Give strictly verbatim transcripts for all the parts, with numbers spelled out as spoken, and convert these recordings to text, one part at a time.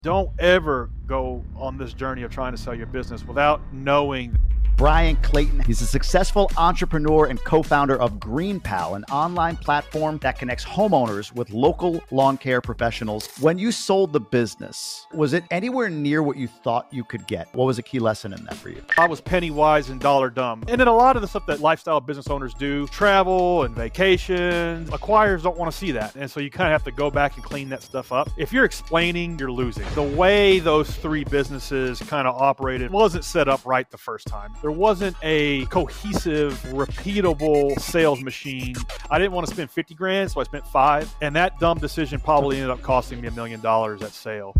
Don't ever go on this journey of trying to sell your business without knowing. Brian Clayton. He's a successful entrepreneur and co-founder of GreenPal, an online platform that connects homeowners with local lawn care professionals. When you sold the business, was it anywhere near what you thought you could get? What was a key lesson in that for you? I was penny wise and dollar dumb. And then a lot of the stuff that lifestyle business owners do, travel and vacations, acquirers don't want to see that. And so you kind of have to go back and clean that stuff up. If you're explaining, you're losing. The way those three businesses kind of operated wasn't set up right the first time. There wasn't a cohesive, repeatable sales machine. I didn't want to spend fifty grand, so I spent five. And that dumb decision probably ended up costing me a million dollars at sale.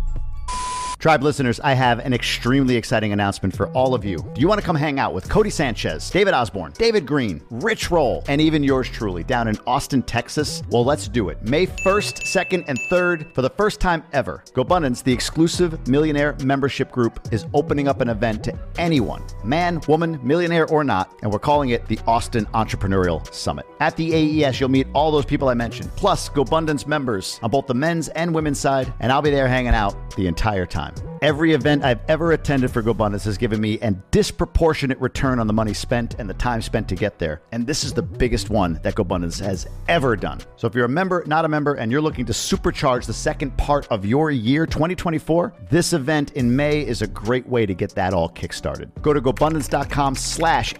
Tribe listeners, I have an extremely exciting announcement for all of you. Do you want to come hang out with Cody Sanchez, David Osborne, David Green, Rich Roll, and even yours truly down in Austin, Texas? Well, let's do it. May first, second, and third, for the first time ever, GoBundance, the exclusive millionaire membership group, is opening up an event to anyone, man, woman, millionaire or not, and we're calling it the Austin Entrepreneurial Summit. At the A E S, you'll meet all those people I mentioned, plus GoBundance members on both the men's and women's side, and I'll be there hanging out the entire time. Every event I've ever attended for GoBundance has given me a disproportionate return on the money spent and the time spent to get there. And this is the biggest one that GoBundance has ever done. So if you're a member, not a member, and you're looking to supercharge the second part of your year, twenty twenty-four, this event in May is a great way to get that all kickstarted. Go to GoBundance.com slash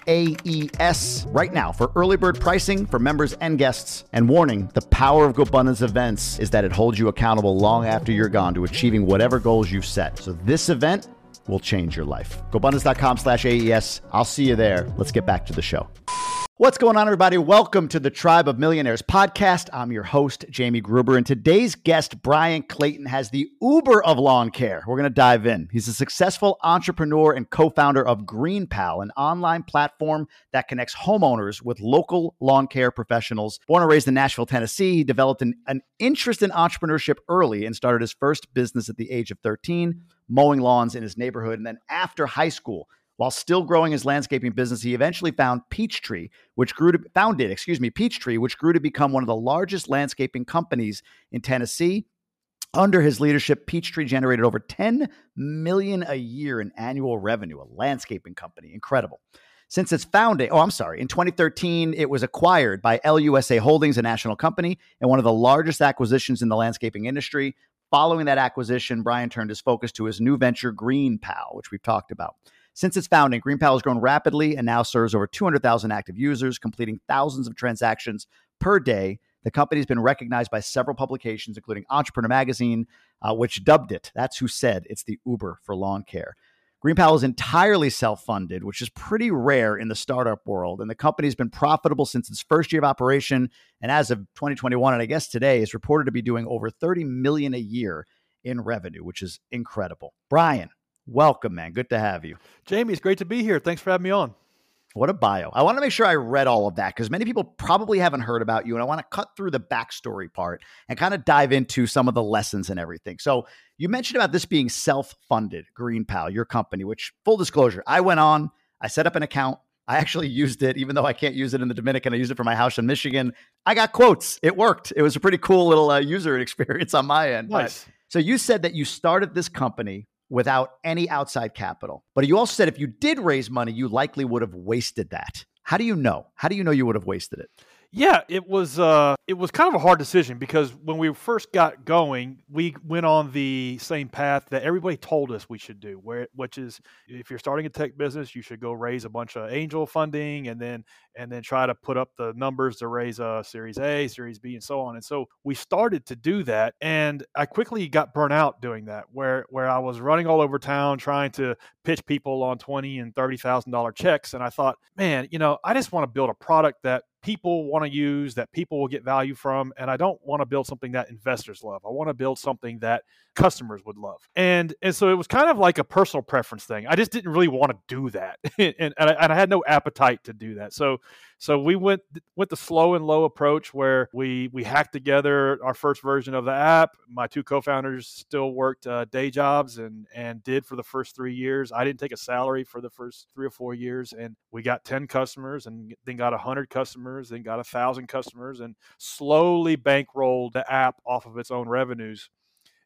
AES right now for early bird pricing for members and guests. And warning, the power of GoBundance events is that it holds you accountable long after you're gone to achieving whatever goals you've set. So this event will change your life. GoBundance.com slash AES. I'll see you there. Let's get back to the show. What's going on, everybody? Welcome to the Tribe of Millionaires podcast. I'm your host, Jamie Gruber, and today's guest, Brian Clayton, has the Uber of lawn care. We're going to dive in. He's a successful entrepreneur and co-founder of GreenPal, an online platform that connects homeowners with local lawn care professionals. Born and raised in Nashville, Tennessee, he developed an, an interest in entrepreneurship early and started his first business at the age of thirteen, mowing lawns in his neighborhood. And then after high school, while still growing his landscaping business, he eventually found Peachtree, which grew to founded, excuse me, Peachtree, which grew to become one of the largest landscaping companies in Tennessee. Under his leadership, Peachtree generated over ten million dollars a year in annual revenue, a landscaping company. Incredible. Since its founding, oh, I'm sorry, in twenty thirteen, it was acquired by L U S A Holdings, a national company, and one of the largest acquisitions in the landscaping industry. Following that acquisition, Brian turned his focus to his new venture, GreenPal, which we've talked about. Since its founding, GreenPal has grown rapidly and now serves over two hundred thousand active users, completing thousands of transactions per day. The company has been recognized by several publications, including Entrepreneur Magazine, uh, which dubbed it, that's who said, it's the Uber for lawn care. GreenPal is entirely self-funded, which is pretty rare in the startup world, and the company has been profitable since its first year of operation, and as of twenty twenty-one, and I guess today, is reported to be doing over thirty million dollars a year in revenue, which is incredible. Brian, welcome, man. Good to have you. Jamie, it's great to be here. Thanks for having me on. What a bio. I want to make sure I read all of that because many people probably haven't heard about you, and I want to cut through the backstory part and kind of dive into some of the lessons and everything. So you mentioned about this being self-funded, GreenPal, your company, which, full disclosure, I went on, I set up an account. I actually used it, even though I can't use it in the Dominican. I used it for my house in Michigan. I got quotes. It worked. It was a pretty cool little uh, user experience on my end. Nice. But, so you said that you started this company without any outside capital. But you also said if you did raise money, you likely would have wasted that. How do you know? How do you know you would have wasted it? Yeah, it was uh, it was kind of a hard decision because when we first got going, we went on the same path that everybody told us we should do, where which is if you're starting a tech business, you should go raise a bunch of angel funding and then and then try to put up the numbers to raise a Series A, Series B, and so on. And so we started to do that, and I quickly got burnt out doing that, where where I was running all over town trying to pitch people on twenty and thirty thousand dollar checks, and I thought, man, you know, I just want to build a product that people want to use, that people will get value from. And I don't want to build something that investors love. I want to build something that customers would love. And and so it was kind of like a personal preference thing. I just didn't really want to do that. and, and, I, and I had no appetite to do that. So so we went went the slow and low approach where we we hacked together our first version of the app. My two co-founders still worked uh, day jobs and and did for the first three years. I didn't take a salary for the first three or four years. And we got ten customers and then got one hundred customers, then got one thousand customers, and slowly bankrolled the app off of its own revenues.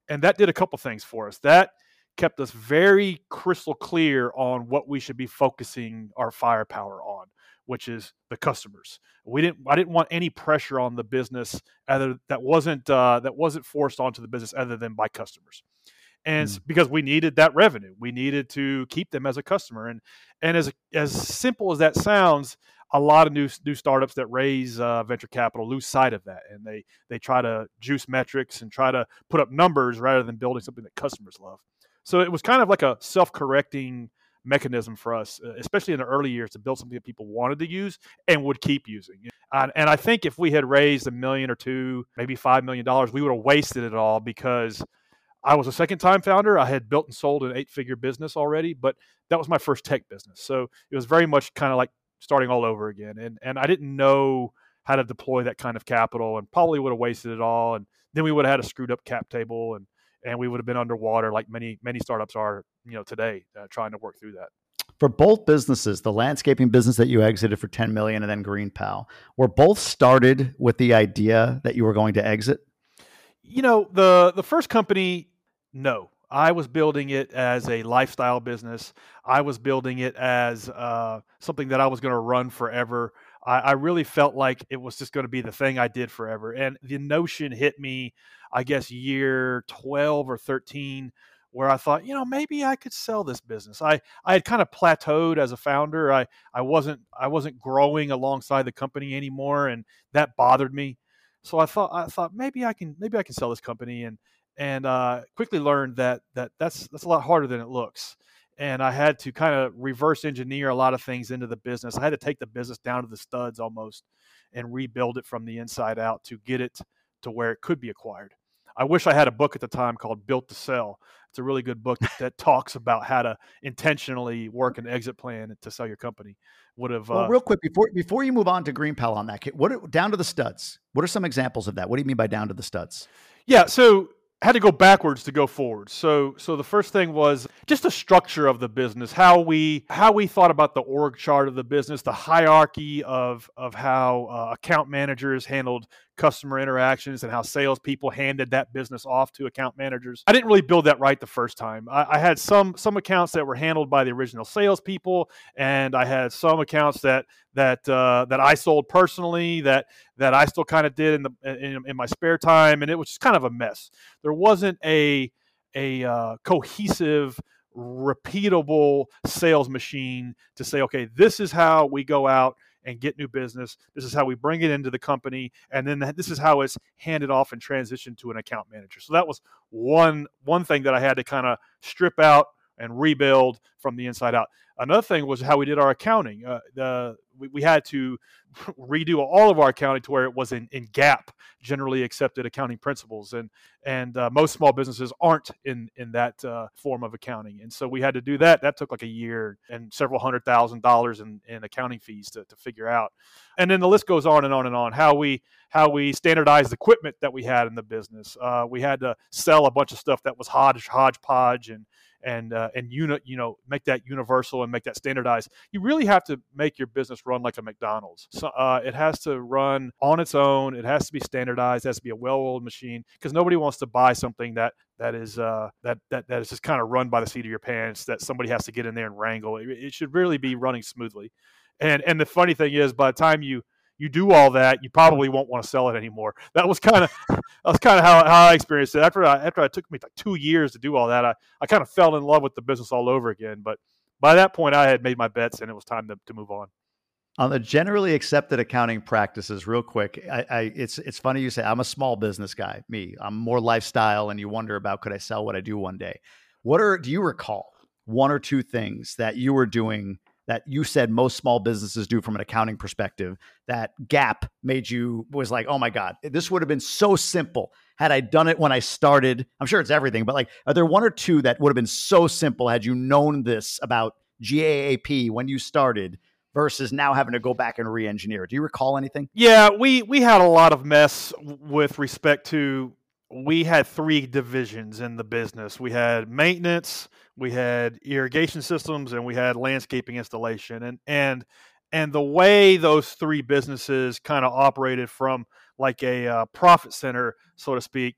and that did a couple things for us. That kept us very crystal clear on what we should be focusing our firepower on, which is the customers. We didn't. I didn't want any pressure on the business other that wasn't uh, that wasn't forced onto the business other than by customers, and Mm. because we needed that revenue, we needed to keep them as a customer. And and as as simple as that sounds, a lot of new new startups that raise uh, venture capital lose sight of that, and they they try to juice metrics and try to put up numbers rather than building something that customers love. So it was kind of like a self-correcting mechanism for us, especially in the early years, to build something that people wanted to use and would keep using. And, and I think if we had raised a million or two, maybe five million dollars, we would have wasted it all, because I was a second-time founder. I had built and sold an eight-figure business already, but that was my first tech business. So it was very much kind of like starting all over again. And and I didn't know how to deploy that kind of capital, and probably would have wasted it all. And then we would have had a screwed up cap table, and and we would have been underwater like many many startups are, you know, today, uh, trying to work through that. For both businesses, the landscaping business that you exited for ten million dollars and then GreenPal, were both started with the idea that you were going to exit? You know, the the first company, no. I was building it as a lifestyle business. I was building it as uh, something that I was going to run forever. I, I really felt like it was just going to be the thing I did forever. And the notion hit me, I guess, year twelve or thirteen, where I thought, you know, maybe I could sell this business. I, I had kind of plateaued as a founder. I, I wasn't I wasn't growing alongside the company anymore, and that bothered me. So I thought I thought maybe I can maybe I can sell this company, and and uh, quickly learned that that that's that's a lot harder than it looks. And I had to kind of reverse engineer a lot of things into the business. I had to take the business down to the studs almost and rebuild it from the inside out to get it to where it could be acquired. I wish I had a book at the time called Built to Sell. It's a really good book that talks about how to intentionally work an exit plan to sell your company. Would have. Well, uh, real quick, before before you move on to GreenPal on that, what are, down to the studs? What are some examples of that? What do you mean by down to the studs? Yeah, so had to go backwards to go forward. So so the first thing was just the structure of the business, how we how we thought about the org chart of the business, the hierarchy of of how uh, account managers handled customer interactions, and how salespeople handed that business off to account managers. I didn't really build that right the first time. I, I had some some accounts that were handled by the original salespeople, and I had some accounts that that uh, that I sold personally, that that I still kind of did in the in, in my spare time, and it was just kind of a mess. There wasn't a a uh, cohesive, repeatable sales machine to say, okay, this is how we go out and get new business. This is how we bring it into the company, and then this is how it's handed off and transitioned to an account manager. So that was one one thing that I had to kind of strip out and rebuild from the inside out. Another thing was how we did our accounting. Uh, the we, we had to redo all of our accounting to where it was in, in GAAP, generally accepted accounting principles, and and uh, most small businesses aren't in in that uh, form of accounting, and so we had to do that. That took like a year and several hundred thousand dollars in, in accounting fees to, to figure out. And then the list goes on and on and on. How we how we standardized equipment that we had in the business. Uh, we had to sell a bunch of stuff that was hodge hodgepodge and and uh, and uni- you know make that universal and make that standardized. You really have to make your business run like a McDonald's. So uh, it has to run on its own. It has to be standardized. It has to be a well-oiled machine, because nobody wants to buy something that that is uh, that that that is just kind of run by the seat of your pants, that somebody has to get in there and wrangle. It, it should really be running smoothly. And and the funny thing is, by the time you you do all that, you probably won't want to sell it anymore. That was kind of that was kind of how, how I experienced it. After I, after it took me like two years to do all that, I, I kind of fell in love with the business all over again. But by that point, I had made my bets, and it was time to, to move on. On the generally accepted accounting practices, real quick, I, I it's it's funny you say I'm a small business guy. Me, I'm more lifestyle, and you wonder about, could I sell what I do one day? What are do you recall one or two things that you were doing that you said most small businesses do from an accounting perspective, that gap made you was like, oh my God, this would have been so simple had I done it when I started? I'm sure it's everything, but like, are there one or two that would have been so simple had you known this about G A A P when you started versus now having to go back and re-engineer it? Do you recall anything? Yeah, we we had a lot of mess with respect to, we had three divisions in the business. We had maintenance, we had irrigation systems, and we had landscaping installation. And and and the way those three businesses kind of operated from like a uh, profit center, so to speak,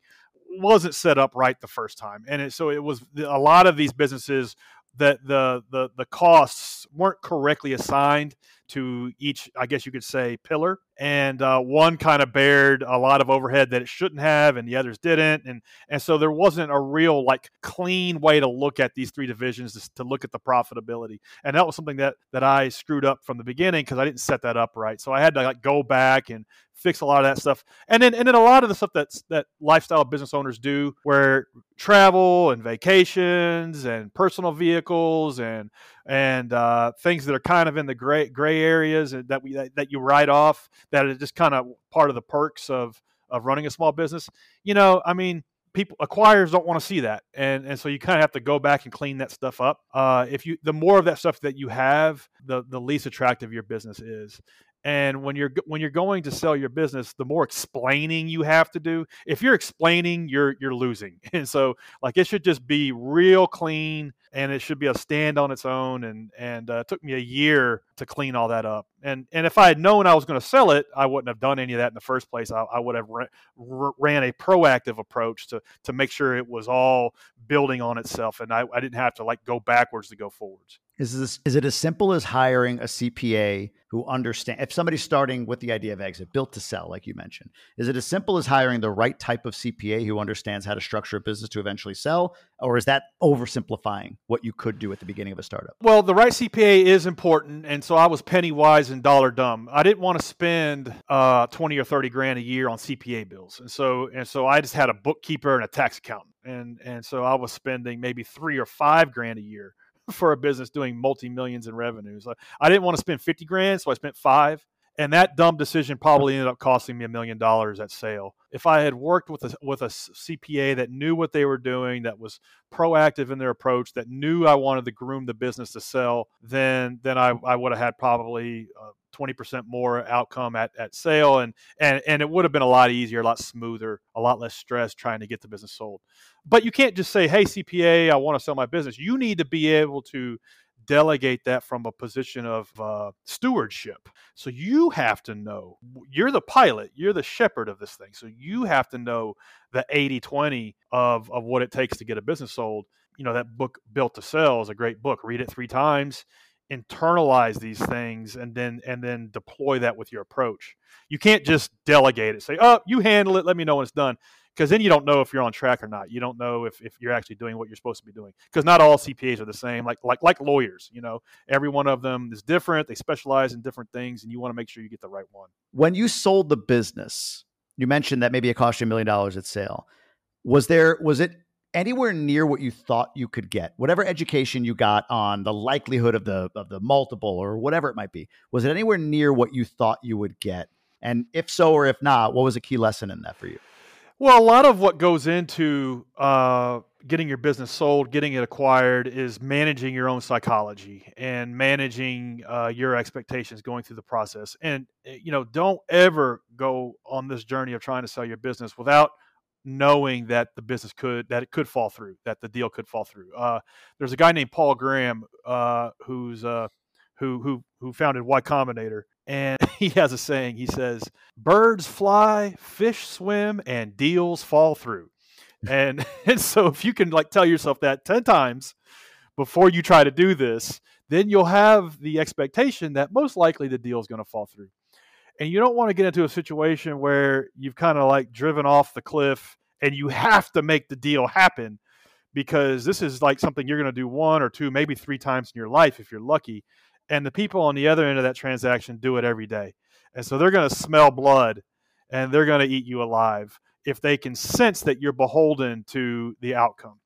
wasn't set up right the first time. And it, so it was a lot of these businesses that the, the, the costs weren't correctly assigned to each, I guess you could say, pillar. And uh, one kind of bared a lot of overhead that it shouldn't have, and the others didn't. And and so there wasn't a real like clean way to look at these three divisions to, to look at the profitability. And that was something that that I screwed up from the beginning because I didn't set that up right. So I had to like go back and fix a lot of that stuff. And then and then a lot of the stuff that's that lifestyle business owners do, where travel and vacations and personal vehicles and and uh, things that are kind of in the gray gray areas that we that, that you write off, that is just kind of part of the perks of of running a small business. You know, I mean, people acquirers don't want to see that, and and so you kind of have to go back and clean that stuff up. Uh, if you the more of that stuff that you have, the the least attractive your business is. And when you're when you're going to sell your business, the more explaining you have to do. If you're explaining, you're you're losing. And so, like, it should just be real clean, and it should be a stand on its own. And and uh, it took me a year to clean all that up. And and if I had known I was going to sell it, I wouldn't have done any of that in the first place. I, I would have ra- ran a proactive approach to to make sure it was all building on itself, and I, I didn't have to like go backwards to go forwards. Is this is it as simple as hiring a C P A who understands? If somebody's starting with the idea of exit, built to sell, like you mentioned, is it as simple as hiring the right type of C P A who understands how to structure a business to eventually sell, or is that oversimplifying what you could do at the beginning of a startup? Well, the right C P A is important, and so I was penny wise and dollar dumb. I didn't want to spend uh, twenty or thirty grand a year on C P A bills, and so and so I just had a bookkeeper and a tax accountant, and and so I was spending maybe three or five grand a year for a business doing multi-millions in revenues. I didn't want to spend fifty grand, so I spent five. And that dumb decision probably ended up costing me a million dollars at sale. If I had worked with a, with a C P A that knew what they were doing, that was proactive in their approach, that knew I wanted to groom the business to sell, then then I, I would have had probably uh, twenty percent more outcome at, at sale. And, and, and it would have been a lot easier, a lot smoother, a lot less stress trying to get the business sold. But you can't just say, hey, C P A, I want to sell my business. You need to be able to delegate that from a position of uh, stewardship. So you have to know, you're the pilot, you're the shepherd of this thing. So you have to know the eighty twenty of, of what it takes to get a business sold. You know, that book Built to Sell is a great book. Read it three times, internalize these things, and then and then deploy that with your approach. You can't just delegate it. Say, oh, you handle it, let me know when it's done. Because then you don't know if you're on track or not. You don't know if, if you're actually doing what you're supposed to be doing. Because not all C P As are the same. Like like like lawyers, you know, every one of them is different. They specialize in different things, and you want to make sure you get the right one. When you sold the business, you mentioned that maybe it cost you a million dollars at sale. Was there was it anywhere near what you thought you could get? Whatever education you got on the likelihood of the of the multiple or whatever it might be, was it anywhere near what you thought you would get? And if so, or if not, what was a key lesson in that for you? Well, a lot of what goes into uh, getting your business sold, getting it acquired, is managing your own psychology and managing uh, your expectations going through the process. And, you know, don't ever go on this journey of trying to sell your business without knowing that the business could, that it could fall through, that the deal could fall through. Uh, there's a guy named Paul Graham uh, who's uh, who who who founded Y Combinator. And he has a saying. He says, birds fly, fish swim, and deals fall through. And, and so if you can like tell yourself that ten times before you try to do this, then you'll have the expectation that most likely the deal is going to fall through. And you don't want to get into a situation where you've kind of like driven off the cliff and you have to make the deal happen, because this is like something you're going to do one or two, maybe three times in your life if you're lucky. And the people on the other end of that transaction do it every day. And so they're going to smell blood and they're going to eat you alive if they can sense that you're beholden to the outcome.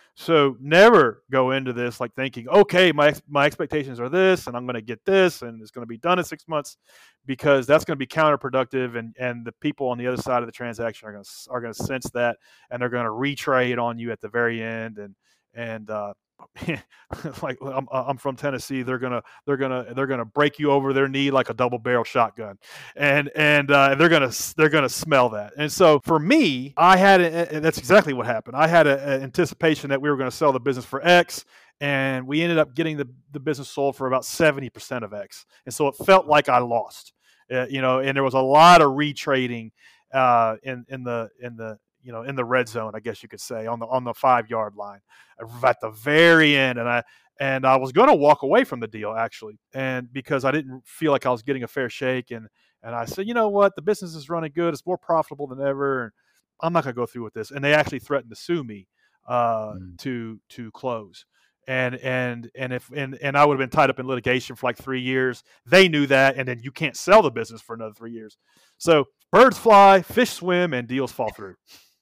So never go into this like thinking, okay, my my expectations are this, and I'm going to get this, and it's going to be done in six months, because that's going to be counterproductive. And, and the people on the other side of the transaction are going to are going to sense that, and they're going to retrade on you at the very end. And and uh, like I'm, I'm from Tennessee, they're gonna they're gonna they're gonna break you over their knee like a double barrel shotgun, and and uh, they're gonna they're gonna smell that. And so for me, I had a, and that's exactly what happened. I had an anticipation that we were going to sell the business for X, and we ended up getting the the business sold for about seventy percent of X, and so it felt like I lost, uh, you know. And there was a lot of retrading uh, in in the in the you know, in the red zone, I guess you could say, on the on the five yard line, at the very end, and I and I was going to walk away from the deal actually, and because I didn't feel like I was getting a fair shake, and and I said, you know what, the business is running good, it's more profitable than ever, and I'm not going to go through with this, and they actually threatened to sue me uh, mm. to to close. And and and if and, and I would have been tied up in litigation for like three years. They knew that, and then you can't sell the business for another three years. So birds fly, fish swim, and deals fall through.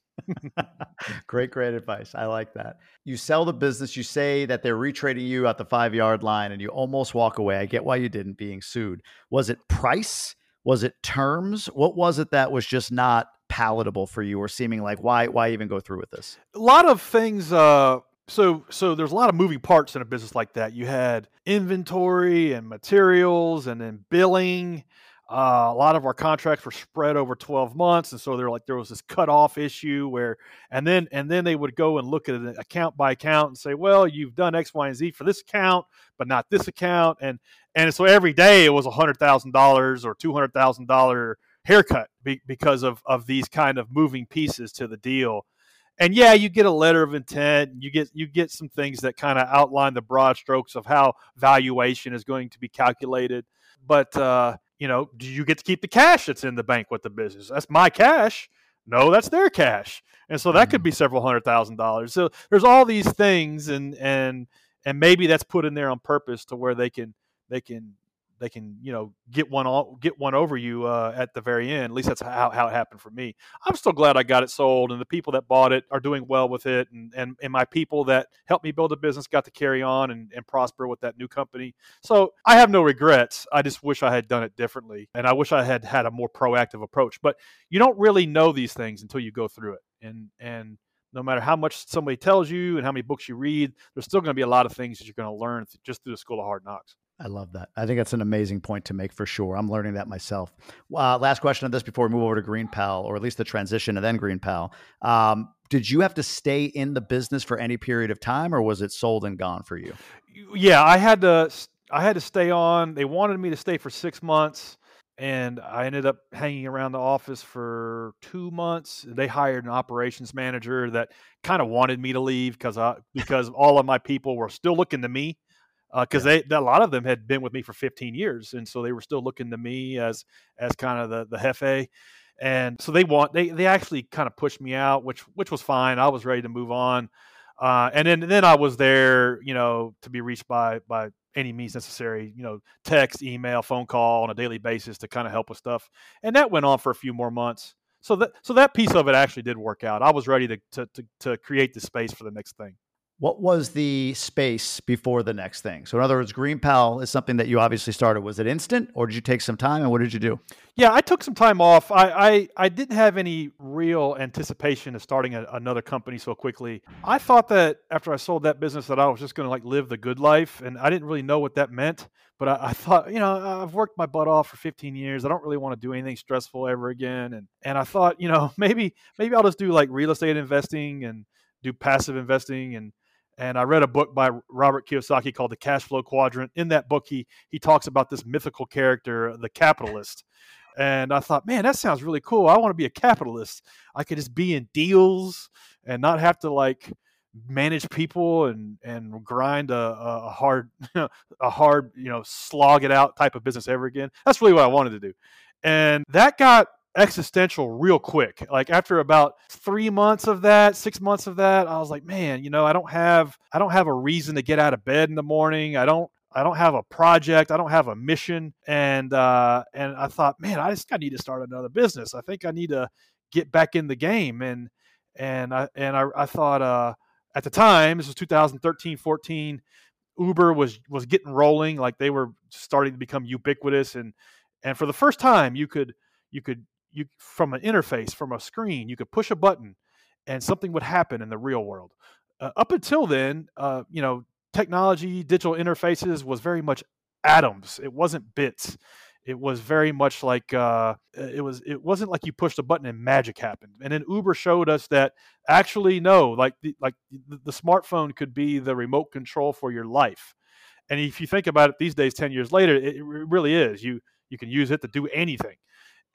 Great, great advice. I like that. You sell the business. You say that they're retrading you at the five yard line, and you almost walk away. I get why you didn't, being sued. Was it price? Was it terms? What was it that was just not palatable for you, or seeming like why why even go through with this? A lot of things. Uh, So, so there's a lot of moving parts in a business like that. You had inventory and materials, and then billing. Uh, a lot of our contracts were spread over twelve months, and so they're like there was this cutoff issue where, and then and then they would go and look at an account by account and say, well, you've done X, Y, and Z for this account, but not this account, and and so every day it was a hundred thousand dollars or two hundred thousand dollar haircut be, because of of these kind of moving pieces to the deal. And yeah, you get a letter of intent. You get you get some things that kind of outline the broad strokes of how valuation is going to be calculated. But uh, you know, do you get to keep the cash that's in the bank with the business? That's my cash. No, that's their cash. And so that mm-hmm. could be several hundred thousand dollars. So there's all these things, and and and maybe that's put in there on purpose to where they can they can. They can, you know, get one all, get one over you uh, at the very end. At least that's how, how it happened for me. I'm still glad I got it sold, and the people that bought it are doing well with it, and and, and my people that helped me build a business got to carry on and, and prosper with that new company. So I have no regrets. I just wish I had done it differently, and I wish I had had a more proactive approach. But you don't really know these things until you go through it, and and no matter how much somebody tells you and how many books you read, there's still going to be a lot of things that you're going to learn just through the School of Hard Knocks. I love that. I think that's an amazing point to make for sure. I'm learning that myself. Uh, last question on this before we move over to GreenPal, or at least the transition and then GreenPal. Um, did you have to stay in the business for any period of time, or was it sold and gone for you? Yeah, I had to. I had to stay on. They wanted me to stay for six months, and I ended up hanging around the office for two months. They hired an operations manager that kind of wanted me to leave because I because all of my people were still looking to me. Because uh, yeah. they, a lot of them had been with me for fifteen years, and so they were still looking to me as as kind of the the jefe, and so they want they they actually kind of pushed me out, which which was fine. I was ready to move on, uh, and then and then I was there, you know, to be reached by by any means necessary, you know, text, email, phone call on a daily basis to kind of help with stuff, and that went on for a few more months. So that so that piece of it actually did work out. I was ready to to to, to create the space for the next thing. What was the space before the next thing? So in other words, GreenPal is something that you obviously started. Was it instant, or did you take some time, and what did you do? Yeah, I took some time off. I I, I didn't have any real anticipation of starting a, another company so quickly. I thought that after I sold that business that I was just going to like live the good life, and I didn't really know what that meant. But I, I thought, you know, I've worked my butt off for fifteen years. I don't really want to do anything stressful ever again. And and I thought, you know, maybe maybe I'll just do like real estate investing and do passive investing. And And I read a book by Robert Kiyosaki called The Cash Flow Quadrant. In that book, he he talks about this mythical character, the capitalist. And I thought, man, that sounds really cool. I want to be a capitalist. I could just be in deals and not have to like manage people and and grind a, a hard a hard you know slog it out type of business ever again. That's really what I wanted to do, and that got existential real quick. Like after about three months of that, six months of that, I was like, man, you know, I don't have, I don't have a reason to get out of bed in the morning. I don't, I don't have a project. I don't have a mission. And, uh, and I thought, man, I just I need to start another business. I think I need to get back in the game. And, and I, and I, I thought, uh, at the time, this was two thousand thirteen, fourteen, Uber was, was getting rolling. Like they were starting to become ubiquitous. And, and for the first time you could, you could, you from an interface, from a screen, you could push a button and something would happen in the real world. Uh, up until then, uh, you know, technology, digital interfaces was very much atoms. It wasn't bits. It was very much like uh, it was. It wasn't like you pushed a button and magic happened. And then Uber showed us that actually no, like the, like the, the smartphone could be the remote control for your life. And if you think about it these days, ten years later, it, it really is. You you can use it to do anything.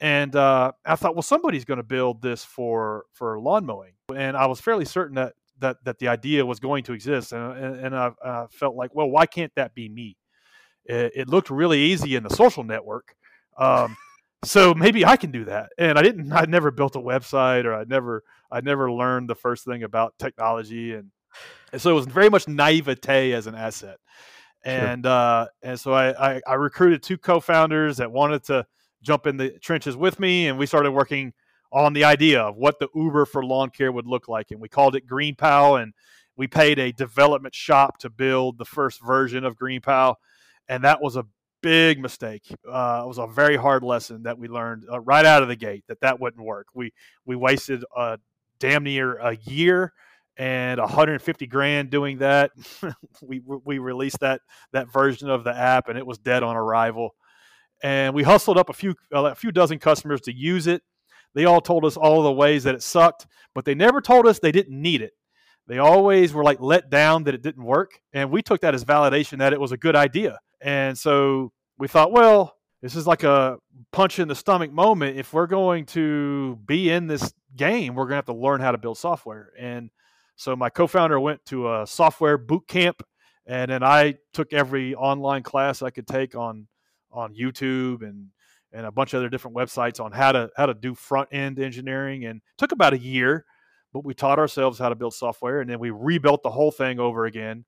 And uh, I thought, well, somebody's going to build this for for lawn mowing, and I was fairly certain that that that the idea was going to exist, and and, and I, I felt like, well, why can't that be me? It, it looked really easy in the social network, um, so maybe I can do that. And I didn't. I never built a website, or I never I never learned the first thing about technology, and, and so it was very much naivete as an asset. And sure. uh, and so I, I I recruited two co-founders that wanted to jump in the trenches with me, and we started working on the idea of what the Uber for lawn care would look like. And we called it GreenPal, and we paid a development shop to build the first version of GreenPal. And that was a big mistake. Uh, it was a very hard lesson that we learned uh, right out of the gate, that that wouldn't work. We, we wasted uh, damn near a year and one hundred fifty grand doing that. we, we released that, that version of the app, and it was dead on arrival. And we hustled up a few a few dozen customers to use it. They all told us all the ways that it sucked, but they never told us they didn't need it. They always were like let down that it didn't work. And we took that as validation that it was a good idea. And so we thought, well, this is like a punch in the stomach moment. If we're going to be in this game, we're going to have to learn how to build software. And so my co-founder went to a software boot camp, and then I took every online class I could take on on YouTube and and a bunch of other different websites on how to how to do front end engineering, and it took about a year, but we taught ourselves how to build software, and then we rebuilt the whole thing over again.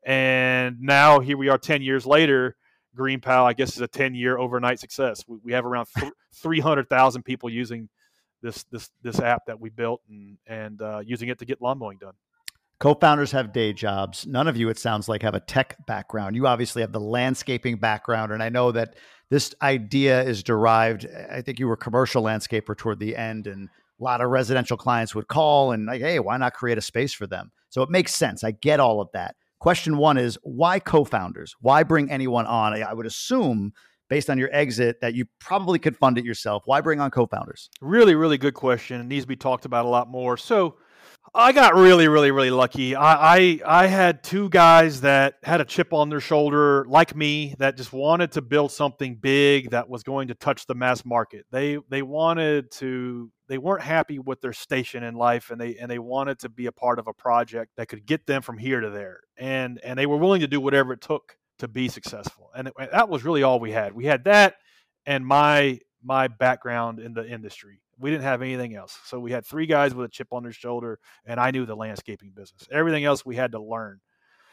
And now here we are ten years later. GreenPal, I guess, is a ten year overnight success. We, we have around th- three hundred thousand people using this this this app that we built, and and uh, using it to get lawn mowing done. Co-founders have day jobs. None of you, it sounds like, have a tech background. You obviously have the landscaping background. And I know that this idea is derived, I think you were a commercial landscaper toward the end, and a lot of residential clients would call and like, hey, why not create a space for them? So it makes sense. I get all of that. Question one is, why co-founders? Why bring anyone on? I would assume, based on your exit, that you probably could fund it yourself. Why bring on co-founders? Really, really good question. It needs to be talked about a lot more. So I got really, really, really lucky. I, I I had two guys that had a chip on their shoulder, like me, that just wanted to build something big that was going to touch the mass market. They they wanted to. They weren't happy with their station in life, and they and they wanted to be a part of a project that could get them from here to there. And and they were willing to do whatever it took to be successful. And it, that was really all we had. We had that, and my my background in the industry. We didn't have anything else. So we had three guys with a chip on their shoulder, and I knew the landscaping business. Everything else we had to learn.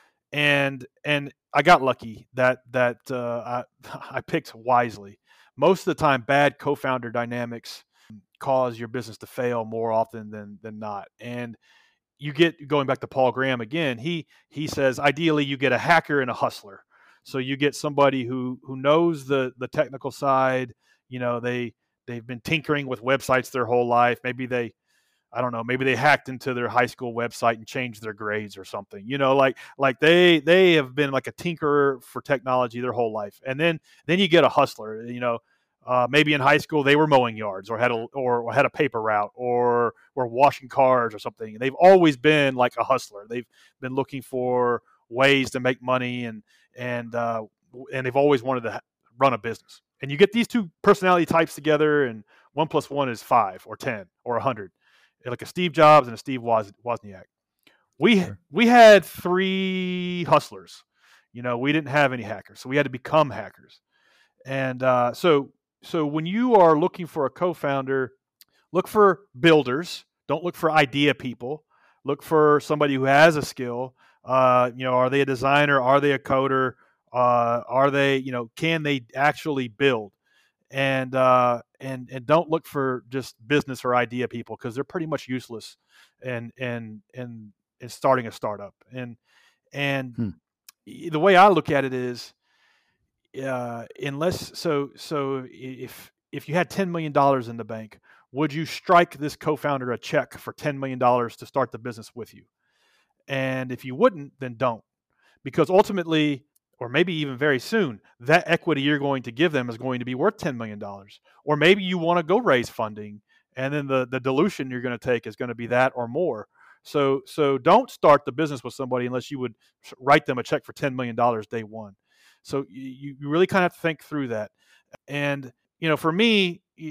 And and I got lucky that that uh, I, I picked wisely. Most of the time, bad co-founder dynamics cause your business to fail more often than than not. And you get, going back to Paul Graham again, he he says ideally you get a hacker and a hustler. So you get somebody who who knows the the technical side. You know, they they've been tinkering with websites their whole life. Maybe they, I don't know, maybe they hacked into their high school website and changed their grades or something. You know, like like they they have been like a tinkerer for technology their whole life. And then then you get a hustler. You know, uh, maybe in high school they were mowing yards or had a or had a paper route or were washing cars or something. They've always been like a hustler. They've been looking for ways to make money, and and uh, and they've always wanted to run a business. And you get these two personality types together, and one plus one is five or ten or a hundred, like a Steve Jobs and a Steve Woz- Wozniak. We sure. we had three hustlers. You know, we didn't have any hackers, so we had to become hackers. And uh, so so when you are looking for a co-founder, look for builders. Don't look for idea people. Look for somebody who has a skill. Uh, you know, are they a designer? Are they a coder? Uh, are they, you know, can they actually build? And uh, and and don't look for just business or idea people, because they're pretty much useless and and and and starting a startup. And and hmm. the way I look at it is, uh, unless so so if if you had ten million dollars in the bank, would you strike this co-founder a check for ten million dollars to start the business with you? And if you wouldn't, then don't, because ultimately, or maybe even very soon, that equity you're going to give them is going to be worth ten million dollars. Or maybe you want to go raise funding, and then the, the dilution you're going to take is going to be that or more. So so don't start the business with somebody unless you would write them a check for ten million dollars day one. So you, you really kind of have to think through that. And, you know, for me,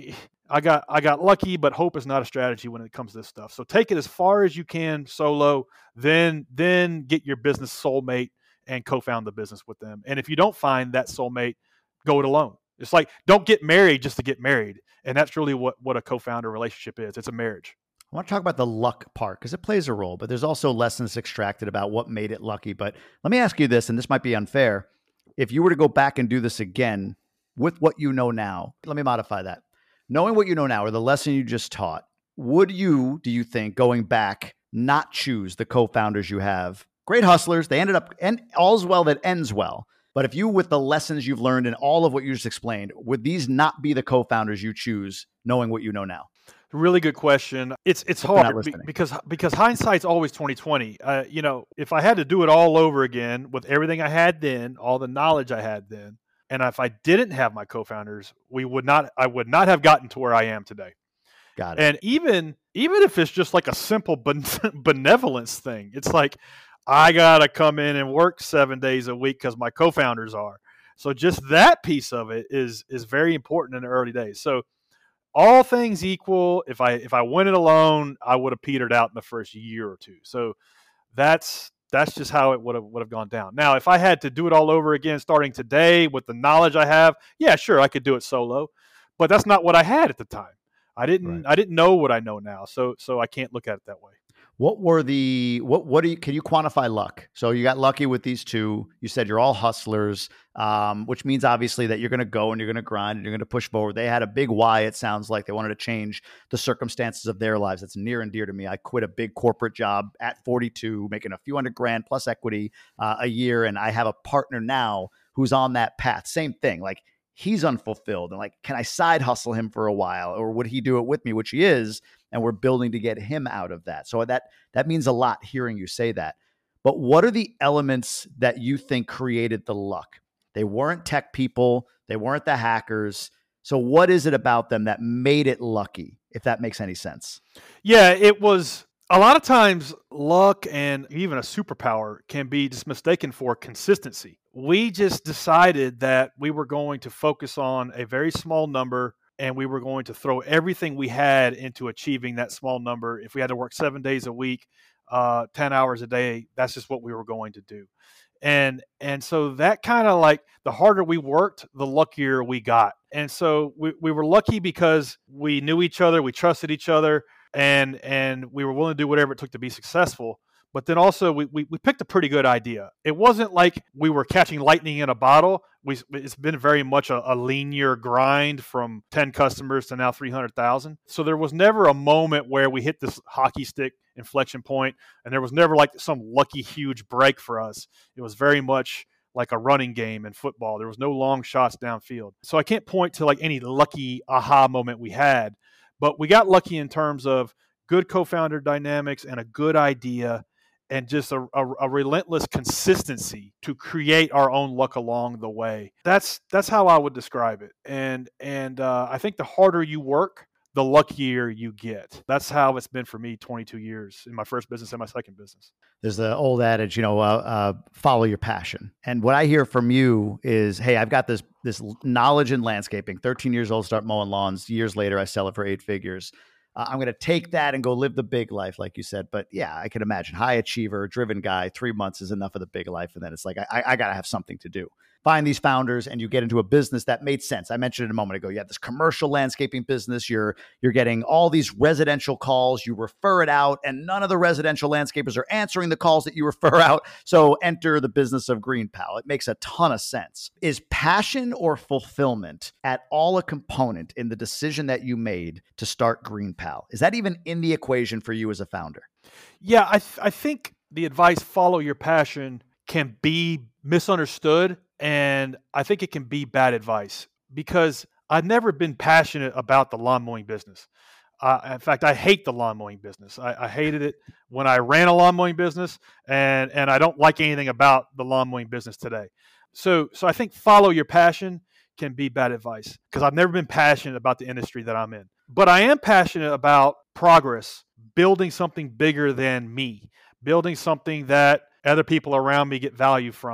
I got I got lucky, but hope is not a strategy when it comes to this stuff. So take it as far as you can solo, then then get your business soulmate and co-found the business with them. And if you don't find that soulmate, go it alone. It's like, don't get married just to get married. And that's really what, what a co-founder relationship is. It's a marriage. I want to talk about the luck part because it plays a role, but there's also lessons extracted about what made it lucky. But let me ask you this, and this might be unfair. If you were to go back and do this again with what you know now, let me modify that. Knowing what you know now, or the lesson you just taught, would you, do you think, going back, not choose the co-founders you have? Great hustlers. They ended up, and all's well that ends well. But if you, with the lessons you've learned and all of what you just explained, would these not be the co-founders you choose, knowing what you know now? Really good question. It's it's hard because because hindsight's always twenty twenty. Uh, you know, if I had to do it all over again with everything I had then, all the knowledge I had then, and if I didn't have my co-founders, we would not. I would not have gotten to where I am today. Got it. And even even if it's just like a simple ben- benevolence thing, it's like I gotta come in and work seven days a week because my co-founders are. So just that piece of it is is very important in the early days. So all things equal, if I if I went it alone, I would have petered out in the first year or two. So that's that's just how it would have would have gone down. Now, if I had to do it all over again, starting today with the knowledge I have, yeah, sure, I could do it solo, but that's not what I had at the time. I didn't right. I didn't know what I know now, so so I can't look at it that way. What were the, what, what do you, can you quantify luck? So you got lucky with these two. You said you're all hustlers, um, which means obviously that you're going to go and you're going to grind and you're going to push forward. They had a big why. It sounds like they wanted to change the circumstances of their lives. That's near and dear to me. I quit a big corporate job at forty-two, making a few hundred grand plus equity uh, a year. And I have a partner now who's on that path. Same thing. Like, he's unfulfilled. And like, can I side hustle him for a while, or would he do it with me, which he is? And we're building to get him out of that. So that, that means a lot hearing you say that. But what are the elements that you think created the luck? They weren't tech people. They weren't the hackers. So what is it about them that made it lucky, if that makes any sense? Yeah, it was a lot of times luck and even a superpower can be just mistaken for consistency. We just decided that we were going to focus on a very small number, and we were going to throw everything we had into achieving that small number. If we had to work seven days a week, uh, ten hours a day, that's just what we were going to do. And and so that kind of like, the harder we worked, the luckier we got. And so we, we were lucky because we knew each other, we trusted each other, and and we were willing to do whatever it took to be successful. But then also we, we, we picked a pretty good idea. It wasn't like we were catching lightning in a bottle. We, it's been very much a, a linear grind from ten customers to now three hundred thousand. So there was never a moment where we hit this hockey stick inflection point, and there was never like some lucky huge break for us. It was very much like a running game in football. There was no long shots downfield. So I can't point to like any lucky aha moment we had, but we got lucky in terms of good co-founder dynamics and a good idea, and just a, a, a relentless consistency to create our own luck along the way. That's that's how I would describe it. And and uh, I think the harder you work, the luckier you get. That's how it's been for me twenty-two years in my first business and my second business. There's the old adage, you know, uh, uh, follow your passion. And what I hear from you is, hey, I've got this this knowledge in landscaping. thirteen years old, start mowing lawns. Years later, I sell it for eight figures. Uh, I'm going to take that and go live the big life, like you said. But yeah, I can imagine, high achiever, driven guy, three months is enough of the big life. And then it's like, I, I got to have something to do. Find these founders and you get into a business that made sense. I mentioned it a moment ago. You have this commercial landscaping business. You're you're getting all these residential calls. You refer it out, and none of the residential landscapers are answering the calls that you refer out. So enter the business of GreenPal. It makes a ton of sense. Is passion or fulfillment at all a component in the decision that you made to start GreenPal? Is that even in the equation for you as a founder? Yeah, I th- I think the advice, follow your passion, can be misunderstood. And I think it can be bad advice, because I've never been passionate about the lawn mowing business. Uh, in fact, I hate the lawn mowing business. I, I hated it when I ran a lawn mowing business, and, and I don't like anything about the lawn mowing business today. So, so I think follow your passion can be bad advice, because I've never been passionate about the industry that I'm in. But I am passionate about progress, building something bigger than me, building something that other people around me get value from.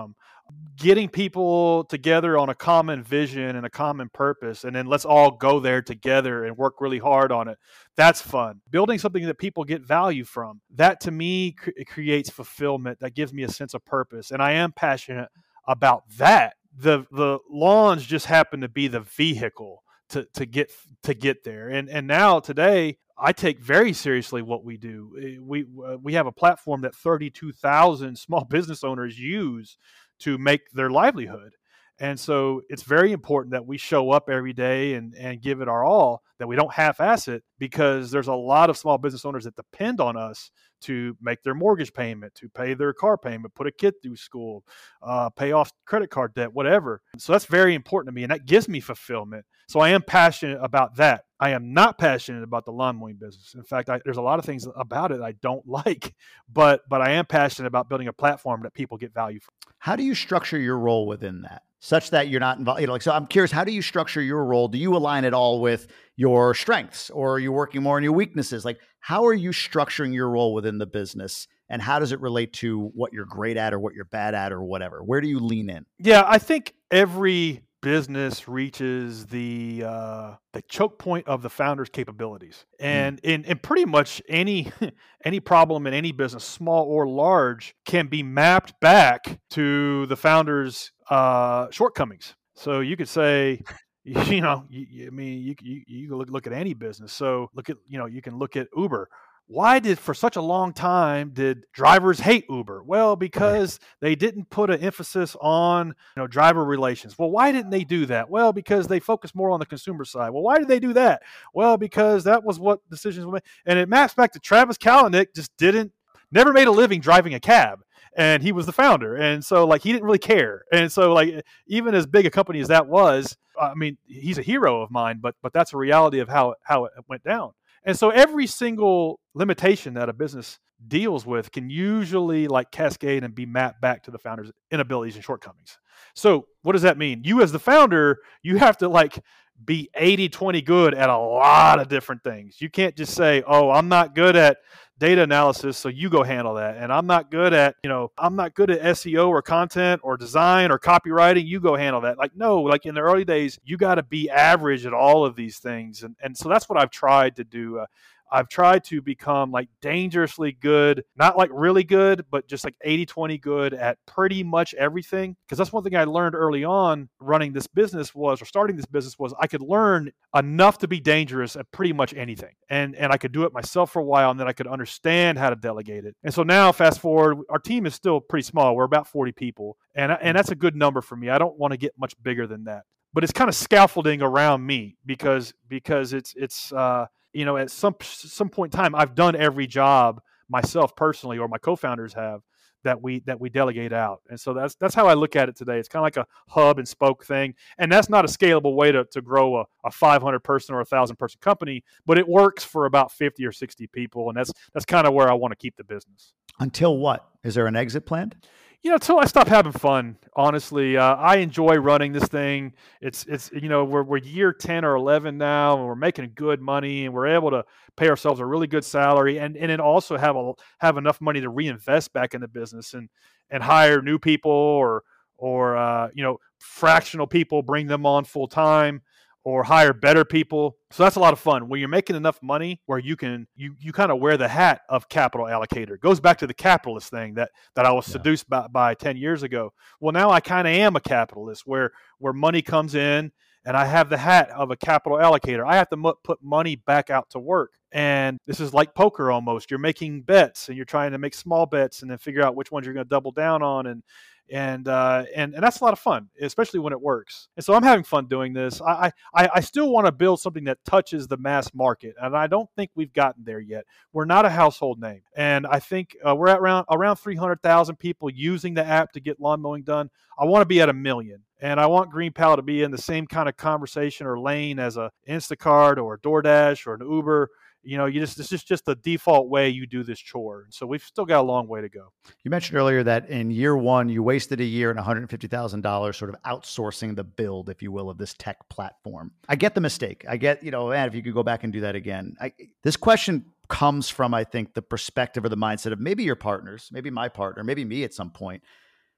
getting people together on a common vision and a common purpose, and then let's all go there together and work really hard on it. That's fun. Building something that people get value from, that to me cr- creates fulfillment. That gives me a sense of purpose, and I am passionate about that. The the lawns just happen to be the vehicle to to get to get there. And and now today, I take very seriously what we do. We uh, we have a platform that thirty-two thousand small business owners use to make their livelihood. And so it's very important that we show up every day and, and give it our all, that we don't half-ass it, because there's a lot of small business owners that depend on us to make their mortgage payment, to pay their car payment, put a kid through school, uh, pay off credit card debt, whatever. So that's very important to me, and that gives me fulfillment. So I am passionate about that. I am not passionate about the lawn mowing business. In fact, I, there's a lot of things about it I don't like, but but I am passionate about building a platform that people get value from. How do you structure your role within that, such that you're not involved? You know, like, so I'm curious, how do you structure your role? Do you align it all with your strengths, or are you working more on your weaknesses? Like, how are you structuring your role within the business, and how does it relate to what you're great at or what you're bad at or whatever? Where do you lean in? Yeah, I think every business reaches the uh, the choke point of the founder's capabilities, and mm. in, in pretty much any any problem in any business, small or large, can be mapped back to the founder's uh, shortcomings. So you could say, you know, you, I mean, you you you look look at any business. So look at you know you can look at Uber. Why did, for such a long time, did drivers hate Uber? Well, because they didn't put an emphasis on, you know, driver relations. Well, why didn't they do that? Well, because they focused more on the consumer side. Well, why did they do that? Well, because that was what decisions were made. And it maps back to Travis Kalanick just didn't, never made a living driving a cab. And he was the founder. And so, like, he didn't really care. And so, like, even as big a company as that was, I mean, he's a hero of mine, but but that's a reality of how, how it went down. And so every single limitation that a business deals with can usually like cascade and be mapped back to the founder's inabilities and shortcomings. So what does that mean? You as the founder, you have to like be eighty twenty good at a lot of different things. You can't just say, oh, I'm not good at data analysis, so you go handle that. And I'm not good at, you know, I'm not good at S E O or content or design or copywriting, you go handle that. Like, no, like in the early days, you got to be average at all of these things. And and so that's what I've tried to do. Uh, I've tried to become like dangerously good, not like really good, but just like eighty twenty good at pretty much everything. Because that's one thing I learned early on running this business was, or starting this business was, I could learn enough to be dangerous at pretty much anything. And and I could do it myself for a while, and then I could understand how to delegate it. And so now, fast forward, our team is still pretty small. We're about forty people. And, and that's a good number for me. I don't want to get much bigger than that. But it's kind of scaffolding around me because because it's it's uh you know, at some some point in time, I've done every job myself personally, or my co-founders have, that we that we delegate out. And so that's that's how I look at it today. It's kind of like a hub and spoke thing. And that's not a scalable way to, to grow a, a five hundred person or a one thousand person company, but it works for about fifty or sixty people. And that's that's kind of where I want to keep the business. Until what? Is there an exit planned? You know, until I stop having fun, honestly. Uh, I enjoy running this thing. It's, it's you know, we're we're year ten or eleven now, and we're making good money, and we're able to pay ourselves a really good salary, and, and then also have a, have enough money to reinvest back in the business and and hire new people or or uh, you know, fractional people, bring them on full time, or hire better people. So that's a lot of fun when you're making enough money where you can you you kind of wear the hat of capital allocator. It goes back to the capitalist thing that that I was yeah. seduced by, by ten years ago. Well, now I kind of am a capitalist where where money comes in and I have the hat of a capital allocator. I have to m- put money back out to work. And this is like poker almost. You're making bets and you're trying to make small bets and then figure out which ones you're going to double down on. And And, uh, and and that's a lot of fun, especially when it works. And so I'm having fun doing this. I I, I still want to build something that touches the mass market, and I don't think we've gotten there yet. We're not a household name, and I think uh, we're at around around three hundred thousand people using the app to get lawn mowing done. I want to be at a million, and I want GreenPal to be in the same kind of conversation or lane as a Instacart or a DoorDash or an Uber. You know, you just this is just the default way you do this chore. So we've still got a long way to go. You mentioned earlier that in year one, you wasted a year and one hundred fifty thousand dollars sort of outsourcing the build, if you will, of this tech platform. I get the mistake. I get, you know, man, if you could go back and do that again. I, this question comes from, I think, the perspective or the mindset of maybe your partners, maybe my partner, maybe me at some point.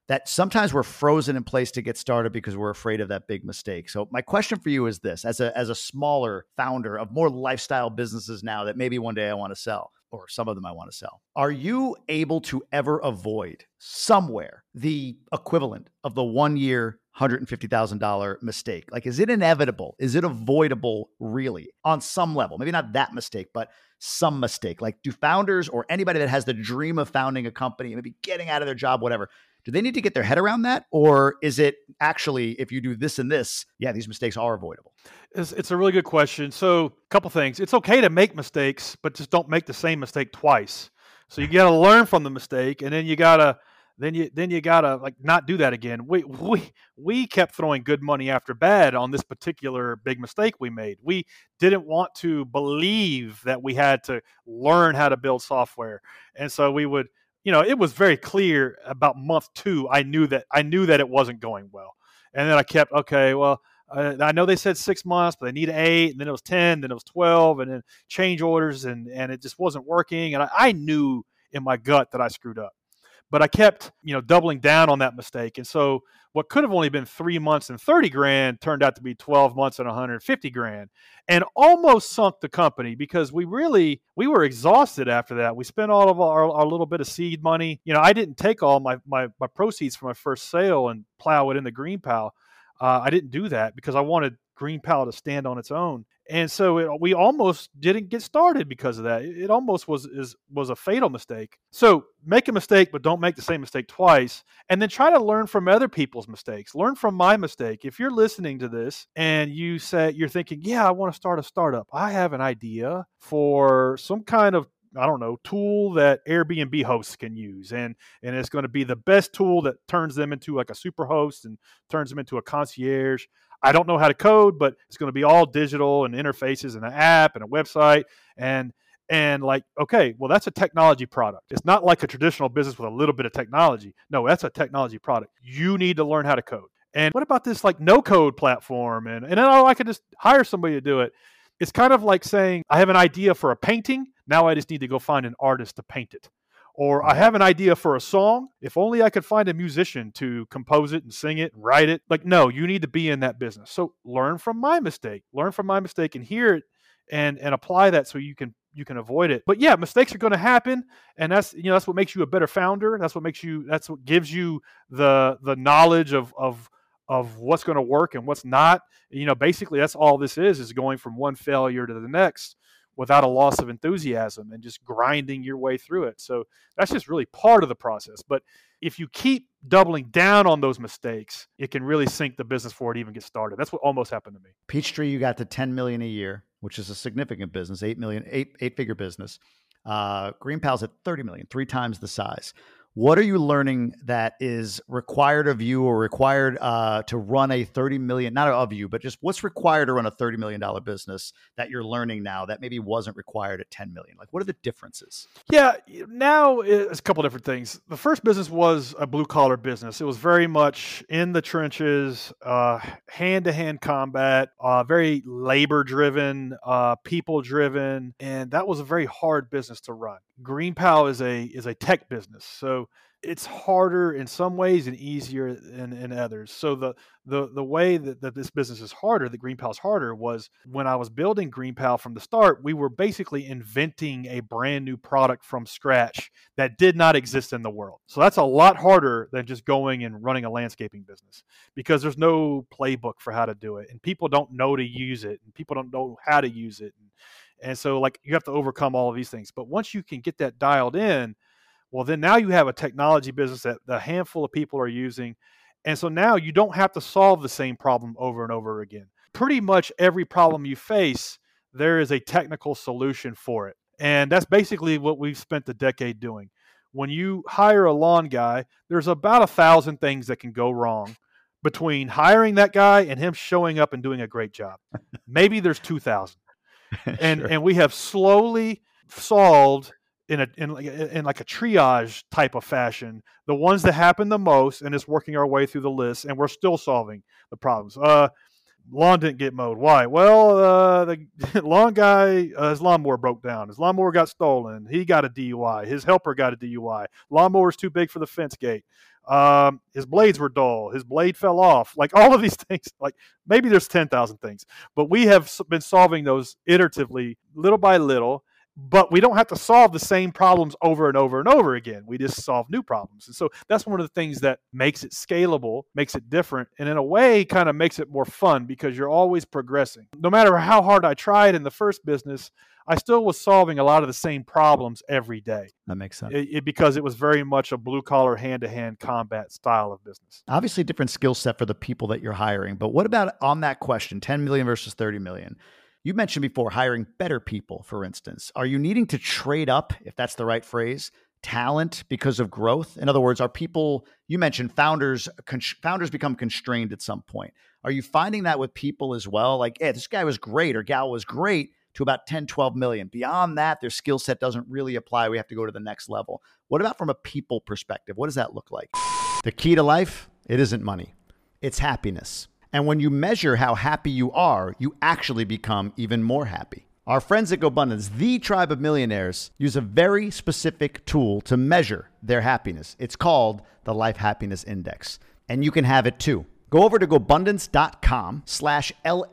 that sometimes we're frozen in place to get started because we're afraid of that big mistake. So my question for you is this, as a, as a smaller founder of more lifestyle businesses now that maybe one day I want to sell, or some of them I want to sell, are you able to ever avoid somewhere the equivalent of the one year, one hundred fifty thousand dollars mistake? Like, is it inevitable? Is it avoidable really on some level? Maybe not that mistake, but some mistake. Like, do founders or anybody that has the dream of founding a company, maybe getting out of their job, whatever, do they need to get their head around that? Or is it actually, if you do this and this, yeah, these mistakes are avoidable? It's, it's a really good question. So a couple things. It's okay to make mistakes, but just don't make the same mistake twice. So you got to learn from the mistake, and then you got to then you then you got to like not do that again. We we we kept throwing good money after bad on this particular big mistake we made. We didn't want to believe that we had to learn how to build software. And so we would, you know, it was very clear about month two. I knew that I knew that it wasn't going well. And then I kept, okay, well, uh, I know they said six months, but they need eight, and then it was ten, then it was twelve, and then change orders, and, and it just wasn't working. And I, I knew in my gut that I screwed up. But I kept, you know, doubling down on that mistake. And so what could have only been three months and thirty grand turned out to be twelve months and one hundred fifty grand, and almost sunk the company because we really, we were exhausted after that. We spent all of our, our little bit of seed money. You know, I didn't take all my, my, my proceeds from my first sale and plow it into GreenPal. Uh, I didn't do that because I wanted GreenPal to stand on its own. And so it, we almost didn't get started because of that. It, it almost was is, was a fatal mistake. So make a mistake, but don't make the same mistake twice. And then try to learn from other people's mistakes. Learn from my mistake. If you're listening to this and you say you're thinking, yeah, I want to start a startup. I have an idea for some kind of, I don't know, tool that Airbnb hosts can use. And, and it's going to be the best tool that turns them into like a super host and turns them into a concierge. I don't know how to code, but it's going to be all digital and interfaces and an app and a website. And, and like, okay, well, that's a technology product. It's not like a traditional business with a little bit of technology. No, that's a technology product. You need to learn how to code. And what about this like no code platform? And, and oh, I could just hire somebody to do it. It's kind of like saying, I have an idea for a painting. Now I just need to go find an artist to paint it. Or I have an idea for a song. If only I could find a musician to compose it and sing it and write it. Like, no, you need to be in that business. So learn from my mistake. Learn from my mistake and hear it and, and apply that so you can you can avoid it. But yeah, mistakes are going to happen. And that's, you know, that's what makes you a better founder. That's what makes you, that's what gives you the the knowledge of of of what's going to work and what's not. You know, basically that's all this is, is going from one failure to the next without a loss of enthusiasm and just grinding your way through it. So that's just really part of the process. But if you keep doubling down on those mistakes, it can really sink the business before it even gets started. That's what almost happened to me. Peachtree, you got to ten million a year, which is a significant business, eight million, eight, eight figure business. Uh, GreenPal's at thirty million, three times the size. What are you learning that is required of you or required uh, to run a thirty million, not of you, but just what's required to run a thirty million dollars business that you're learning now that maybe wasn't required at ten million? Like, what are the differences? Yeah, now it's a couple different things. The first business was a blue collar business. It was very much in the trenches, uh, hand-to-hand combat, uh, very labor driven, uh, people driven. And that was a very hard business to run. GreenPal is a, is a tech business. So it's harder in some ways and easier in, in others. So the the the way that, that this business is harder, that GreenPal is harder, was when I was building GreenPal from the start, we were basically inventing a brand new product from scratch that did not exist in the world. So that's a lot harder than just going and running a landscaping business because there's no playbook for how to do it. And people don't know to use it. And people don't know how to use it. And, and so like you have to overcome all of these things. But once you can get that dialed in, well, then now you have a technology business that a handful of people are using. And so now you don't have to solve the same problem over and over again. Pretty much every problem you face, there is a technical solution for it. And that's basically what we've spent the decade doing. When you hire a lawn guy, there's about a thousand things that can go wrong between hiring that guy and him showing up and doing a great job. Maybe there's two thousand. And, sure. and we have slowly solved in a in like, in like a triage type of fashion, the ones that happen the most, and it's working our way through the list, and we're still solving the problems. Uh, lawn didn't get mowed. Why? Well, uh, the lawn guy, uh, his lawnmower broke down. His lawnmower got stolen. He got a D U I. His helper got a D U I. Lawnmower's too big for the fence gate. Um, his blades were dull. His blade fell off. Like all of these things, like maybe there's ten thousand things, but we have been solving those iteratively, little by little. But we don't have to solve the same problems over and over and over again. We just solve new problems. And so that's one of the things that makes it scalable, makes it different, and in a way kind of makes it more fun because you're always progressing. No matter how hard I tried in the first business, I still was solving a lot of the same problems every day. That makes sense. It, it, because it was very much a blue-collar, hand-to-hand combat style of business. Obviously, different skill set for the people that you're hiring. But what about on that question, ten million versus thirty million? You mentioned before hiring better people, for instance. Are you needing to trade up, if that's the right phrase, talent because of growth? In other words, are people, you mentioned founders, con- founders become constrained at some point. Are you finding that with people as well? Like, hey, this guy was great or gal was great to about ten, twelve million. Beyond that, their skill set doesn't really apply. We have to go to the next level. What about from a people perspective? What does that look like? The key to life, it isn't money. It's happiness. And when you measure how happy you are, you actually become even more happy. Our friends at GoBundance, the tribe of millionaires, use a very specific tool to measure their happiness. It's called the Life Happiness Index. And you can have it too. Go over to GoBundance.com slash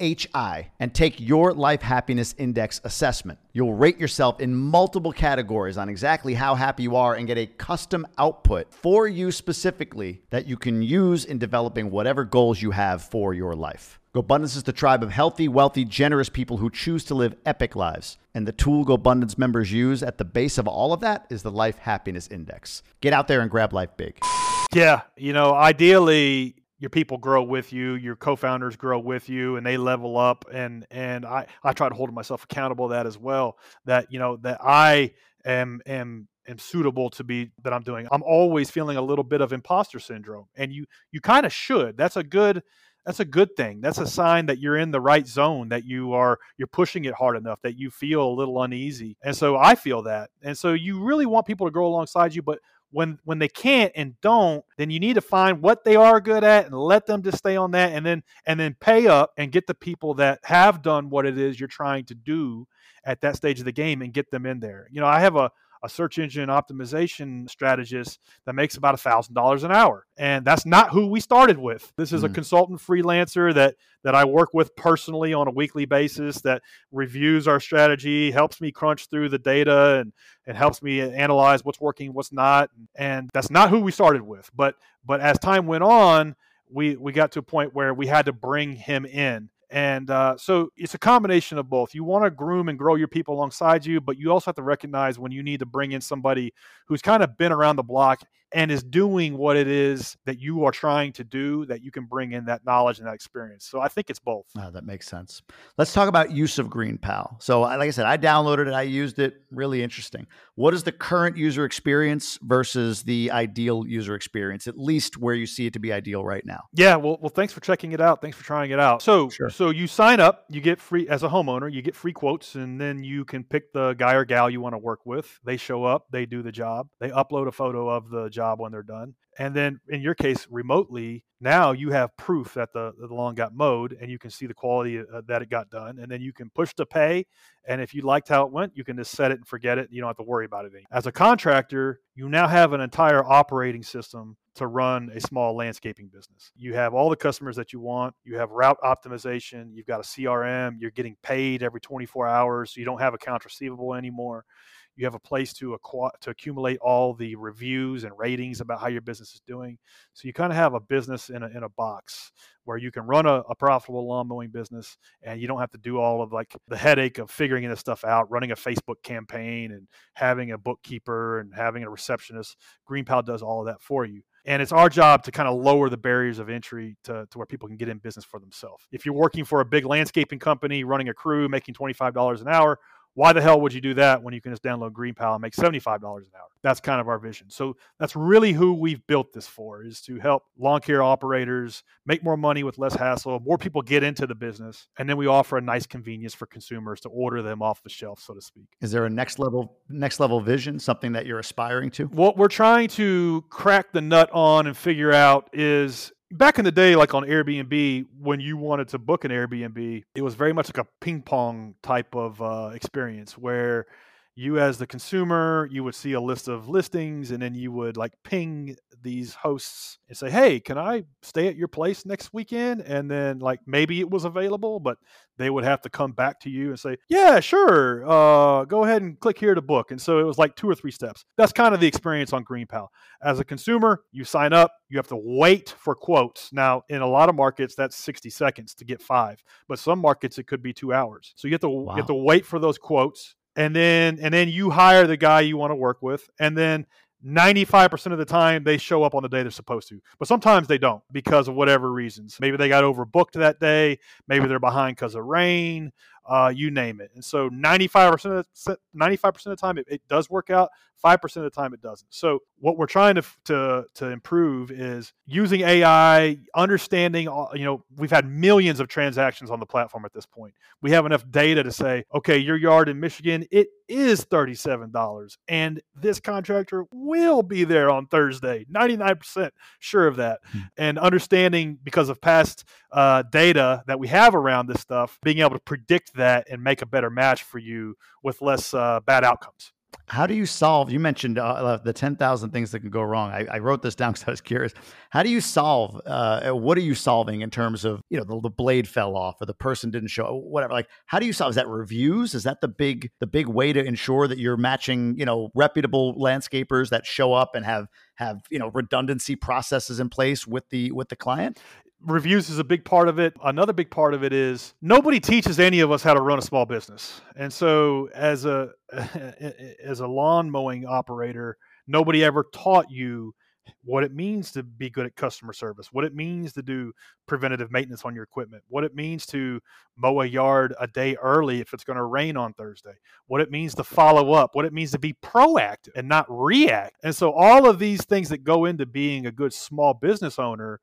LHI and take your Life Happiness Index assessment. You'll rate yourself in multiple categories on exactly how happy you are and get a custom output for you specifically that you can use in developing whatever goals you have for your life. GoBundance is the tribe of healthy, wealthy, generous people who choose to live epic lives. And the tool GoBundance members use at the base of all of that is the Life Happiness Index. Get out there and grab life big. Yeah, you know, ideally your people grow with you, your co-founders grow with you, and they level up. And and I, I try to hold myself accountable to that as well. That you know that I am am am suitable to be that I'm doing. I'm always feeling a little bit of imposter syndrome, and you you kind of should. That's a good that's a good thing. That's a sign that you're in the right zone. That you are you're pushing it hard enough. That you feel a little uneasy, and so I feel that. And so you really want people to grow alongside you, but When when they can't and don't, then you need to find what they are good at and let them just stay on that, and then and then pay up and get the people that have done what it is you're trying to do at that stage of the game and get them in there. You know, I have a, a search engine optimization strategist that makes about one thousand dollars an hour, and that's not who we started with. This is mm. a consultant freelancer that that I work with personally on a weekly basis that reviews our strategy, helps me crunch through the data, and, and helps me analyze what's working, what's not. And that's not who we started with. But but as time went on, we, we got to a point where we had to bring him in. And uh, so it's a combination of both. You want to groom and grow your people alongside you, but you also have to recognize when you need to bring in somebody who's kind of been around the block and is doing what it is that you are trying to do, that you can bring in that knowledge and that experience. So I think it's both. Oh, that makes sense. Let's talk about use of GreenPal. So like I said, I downloaded it. I used it. Really interesting. What is the current user experience versus the ideal user experience, at least where you see it to be ideal right now? Yeah, well, well, thanks for checking it out. Thanks for trying it out. So, sure. so you sign up, you get free, as a homeowner, you get free quotes, and then you can pick the guy or gal you want to work with. They show up, they do the job, they upload a photo of the job when they're done. And then in your case, remotely, now you have proof that the, the lawn got mowed, and you can see the quality uh, that it got done. And then you can push to pay. And if you liked how it went, you can just set it and forget it. You don't have to worry about it anymore. As a contractor, you now have an entire operating system to run a small landscaping business. You have all the customers that you want. You have route optimization. You've got a C R M. You're getting paid every twenty-four hours. So you don't have accounts receivable anymore. You have a place to acqu- to accumulate all the reviews and ratings about how your business is doing. So you kind of have a business in a in a box where you can run a, a profitable lawn mowing business, and you don't have to do all of like the headache of figuring this stuff out, running a Facebook campaign and having a bookkeeper and having a receptionist. GreenPal does all of that for you. And it's our job to kind of lower the barriers of entry to, to where people can get in business for themselves. If you're working for a big landscaping company, running a crew, making twenty-five dollars an hour, why the hell would you do that when you can just download GreenPal and make seventy-five dollars an hour? That's kind of our vision. So that's really who we've built this for, is to help lawn care operators make more money with less hassle, more people get into the business, and then we offer a nice convenience for consumers to order them off the shelf, so to speak. Is there a next level next level vision, something that you're aspiring to? What we're trying to crack the nut on and figure out is, back in the day, like on Airbnb, when you wanted to book an Airbnb, it was very much like a ping pong type of uh, experience where you as the consumer, you would see a list of listings, and then you would like ping these hosts and say, hey, can I stay at your place next weekend? And then like maybe it was available, but they would have to come back to you and say, yeah, sure, uh, go ahead and click here to book. And so it was like two or three steps. That's kind of the experience on GreenPal. As a consumer, you sign up, you have to wait for quotes. Now, in a lot of markets, that's sixty seconds to get five, but some markets, it could be two hours. So you have to, wow. you have to wait for those quotes. And then, and then you hire the guy you want to work with. And then ninety-five percent of the time they show up on the day they're supposed to, but sometimes they don't because of whatever reasons. Maybe they got overbooked that day. Maybe they're behind because of rain, uh, you name it. And so ninety-five percent of the, ninety-five percent of the time it, it does work out. five percent of the time it doesn't. So what we're trying to, to, to improve is using A I, understanding, you know, we've had millions of transactions on the platform at this point. We have enough data to say, okay, your yard in Michigan, it is thirty-seven dollars. And this contractor will be there on Thursday, ninety-nine percent sure of that. Hmm. And understanding, because of past uh, data that we have around this stuff, being able to predict that and make a better match for you with less uh, bad outcomes. How do you solve, you mentioned uh, the ten thousand things that can go wrong. I, I wrote this down because I was curious. How do you solve, uh, what are you solving in terms of, you know, the, the blade fell off or the person didn't show, whatever, like, how do you solve, is that reviews? Is that the big, the big way to ensure that you're matching, you know, reputable landscapers that show up and have, have, you know, redundancy processes in place with the, with the client? Reviews is a big part of it. Another big part of it is nobody teaches any of us how to run a small business. And so as a as a lawn mowing operator, nobody ever taught you what it means to be good at customer service, what it means to do preventative maintenance on your equipment, what it means to mow a yard a day early if it's going to rain on Thursday, what it means to follow up, what it means to be proactive and not react. And so all of these things that go into being a good small business owner,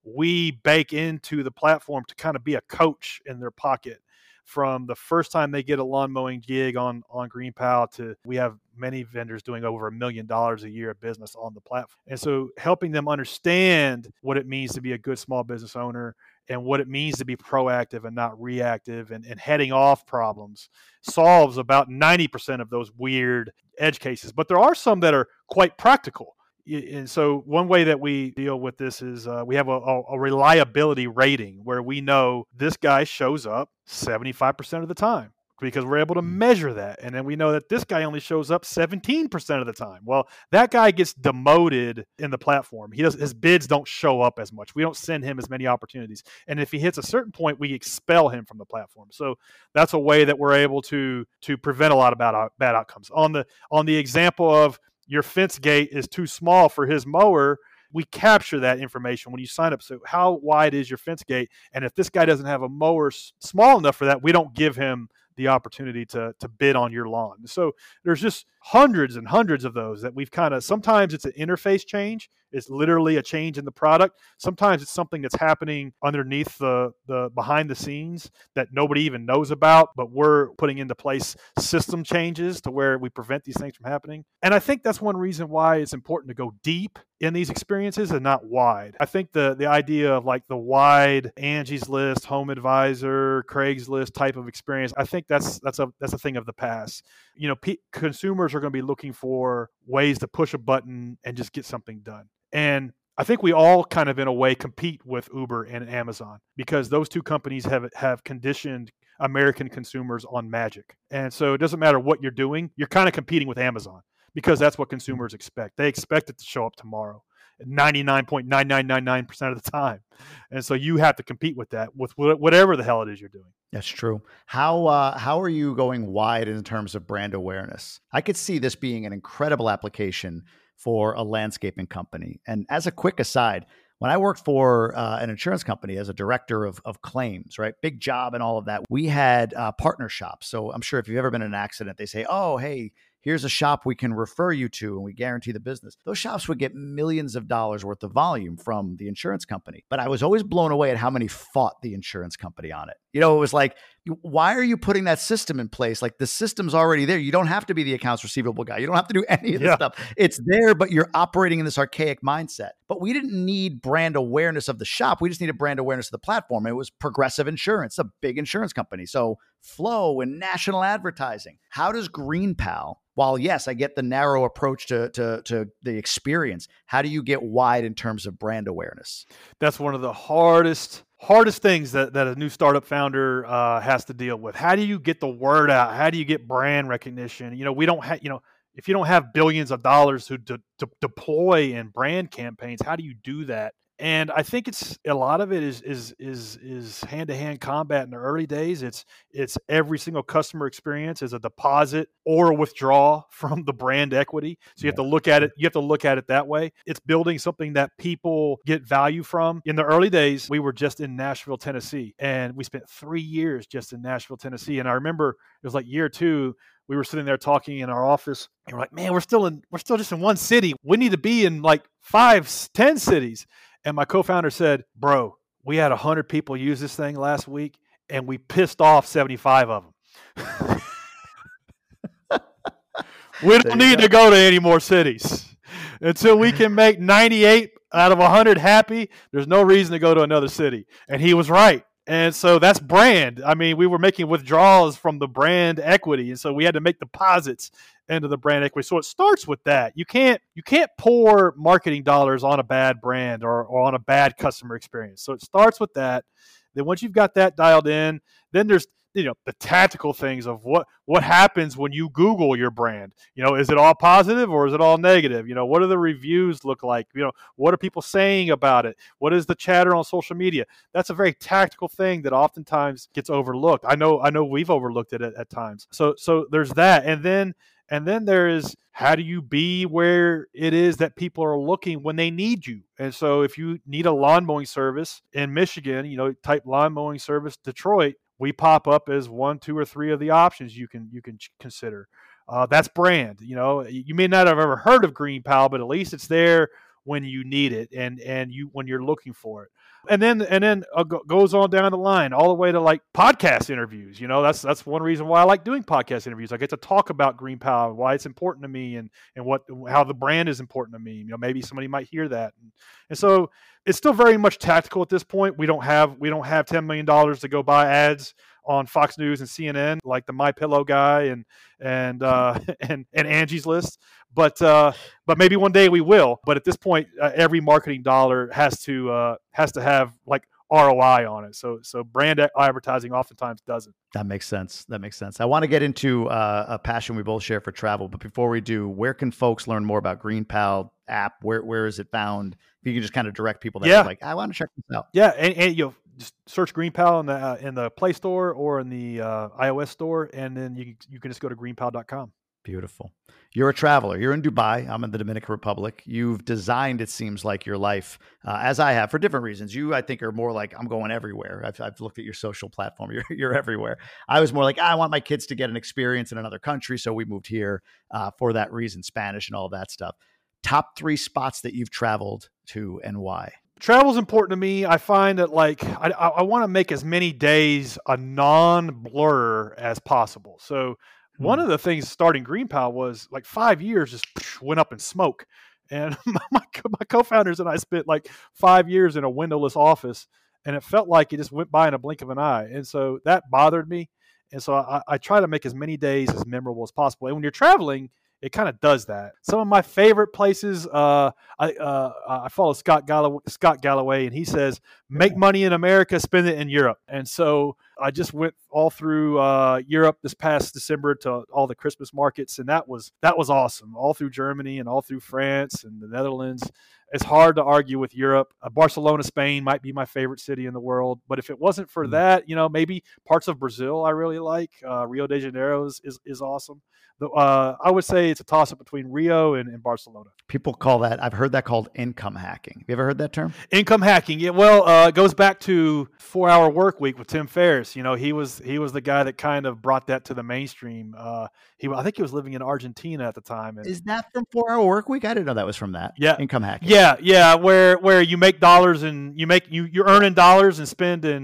we bake into the platform to kind of be a coach in their pocket from the first time they get a lawn mowing gig on, on GreenPal to we have many vendors doing over a million dollars a year of business on the platform. And so helping them understand what it means to be a good small business owner and what it means to be proactive and not reactive and, and heading off problems solves about ninety percent of those weird edge cases. But there are some that are quite practical. And so one way that we deal with this is uh, we have a, a reliability rating where we know this guy shows up seventy-five percent of the time because we're able to measure that. And then we know that this guy only shows up seventeen percent of the time. Well, that guy gets demoted in the platform. He does, his bids don't show up as much. We don't send him as many opportunities. And if he hits a certain point, we expel him from the platform. So that's a way that we're able to, to prevent a lot of bad, bad outcomes. On the, on the example of your fence gate is too small for his mower, we capture that information when you sign up. So how wide is your fence gate? And if this guy doesn't have a mower small enough for that, we don't give him the opportunity to to bid on your lawn. So there's just hundreds and hundreds of those that we've kind of, sometimes it's an interface change. It's literally a change in the product. Sometimes it's something that's happening underneath the, the behind the scenes that nobody even knows about, but we're putting into place system changes to where we prevent these things from happening. And I think that's one reason why it's important to go deep in these experiences and not wide. I think the the idea of like the wide Angie's List, Home Advisor, Craigslist type of experience, I think that's that's a that's a thing of the past. You know, p- consumers are going to be looking for ways to push a button and just get something done. And I think we all kind of in a way compete with Uber and Amazon because those two companies have have conditioned American consumers on magic. And so it doesn't matter what you're doing, you're kind of competing with Amazon because that's what consumers expect. They expect it to show up tomorrow ninety-nine point nine nine nine nine percent of the time. And so you have to compete with that with whatever the hell it is you're doing. That's true. How uh, how are you going wide in terms of brand awareness? I could see this being an incredible application for a landscaping company. And as a quick aside, when I worked for uh, an insurance company as a director of, of claims, right? Big job and all of that. We had uh, partner shops. So I'm sure if you've ever been in an accident, they say, oh, hey, here's a shop we can refer you to and we guarantee the business. Those shops would get millions of dollars worth of volume from the insurance company. But I was always blown away at how many fought the insurance company on it. You know, it was like, why are you putting that system in place? Like the system's already there. You don't have to be the accounts receivable guy. You don't have to do any of this Yeah. stuff. It's there, but you're operating in this archaic mindset. But we didn't need brand awareness of the shop. We just needed brand awareness of the platform. It was Progressive Insurance, a big insurance company. So Flow and national advertising. How does GreenPal, while yes, I get the narrow approach to, to, to the experience, how do you get wide in terms of brand awareness? That's one of the hardest hardest things that, that a new startup founder uh, has to deal with. How do you get the word out? How do you get brand recognition? You know, we don't have, you know, if you don't have billions of dollars to, to, to deploy in brand campaigns, how do you do that? And I think it's a lot of it is is is is hand to hand combat in the early days. It's it's every single customer experience is a deposit or a withdrawal from the brand equity. So you have to look at it. You have to look at it that way. It's building something that people get value from. In the early days, we were just in Nashville, Tennessee, and we spent three years just in Nashville, Tennessee. And I remember it was like year two. We were sitting there talking in our office, and we're like, "Man, we're still in. We're still just in one city. We need to be in like five, ten cities." And my co-founder said, bro, we had one hundred people use this thing last week, and we pissed off seventy-five of them. We don't need go. to go to any more cities. Until we can make ninety-eight out of one hundred happy, there's no reason to go to another city. And he was right. And so that's brand. I mean, we were making withdrawals from the brand equity, and so we had to make deposits into the brand equity. So it starts with that. You can't you can't pour marketing dollars on a bad brand or, or on a bad customer experience. So it starts with that. Then once you've got that dialed in, then there's you know the tactical things of what what happens when you Google your brand. You know, is it all positive or is it all negative? You know, what do the reviews look like? You know, what are people saying about it? What is the chatter on social media? That's a very tactical thing that oftentimes gets overlooked. I know I know we've overlooked it at, at times. So so there's that, and then and then there is how do you be where it is that people are looking when they need you? And so if you need a lawn mowing service in Michigan, you know, type lawn mowing service Detroit. We pop up as one, two, or three of the options you can you can consider. Uh, that's brand. You know, you may not have ever heard of GreenPal, but at least it's there when you need it and and you when you're looking for it. And then and then uh, goes on down the line, all the way to like podcast interviews. You know, that's that's one reason why I like doing podcast interviews. I get to talk about GreenPal, why it's important to me, and and what how the brand is important to me. You know, maybe somebody might hear that, and, and so it's still very much tactical at this point. We don't have we don't have ten million dollars to go buy ads on Fox News and C N N like the MyPillow guy and and uh, and and Angie's List, but uh, but maybe one day we will. But at this point, uh, every marketing dollar has to uh, has to have like R O I on it. So so brand advertising oftentimes doesn't. That makes sense. That makes sense. I want to get into uh, a passion we both share for travel, but before we do, where can folks learn more about GreenPal app? Where where is it found? If you can just kind of direct people that yeah. are like, I want to check this out. Yeah, and, and you know, just search GreenPal in the uh, in the Play Store or in the uh, iOS store, and then you you can just go to greenpal dot com. Beautiful. You're a traveler. You're in Dubai. I'm in the Dominican Republic. You've designed, it seems like, your life, uh, as I have, for different reasons. You, I think, are more like, I'm going everywhere. I've, I've looked at your social platform. You're, you're everywhere. I was more like, I want my kids to get an experience in another country, so we moved here uh, for that reason, Spanish and all that stuff. Top three spots that you've traveled to and why? Travel is important to me. I find that like I, I, I want to make as many days a non-blur as possible. So hmm. one of the things starting GreenPal was like five years just went up in smoke. And my, my co-founders and I spent like five years in a windowless office, and it felt like it just went by in a blink of an eye. And so that bothered me. And so I, I try to make as many days as memorable as possible. And when you're traveling, it kind of does that. Some of my favorite places, uh, I uh, I follow Scott Galloway, Scott Galloway, and he says, make money in America, spend it in Europe. And so I just went all through uh, Europe this past December to all the Christmas markets, and that was that was awesome. All through Germany and all through France and the Netherlands. It's hard to argue with Europe. Uh, Barcelona, Spain might be my favorite city in the world. But if it wasn't for mm. that, you know, maybe parts of Brazil I really like. Uh, Rio de Janeiro is, is, is awesome. The, uh, I would say it's a toss-up between Rio and, and Barcelona. People call that, I've heard that called income hacking. Have you ever heard that term? Income hacking. Yeah, well, uh, it goes back to four-hour work week with Tim Ferriss. You know, he was he was the guy that kind of brought that to the mainstream. Uh, he, I think he was living in Argentina at the time. And, is that from four-hour work week? I didn't know that was from that. Yeah, income hacking. Yeah, yeah, where where you make dollars and you make you you're earning dollars and spending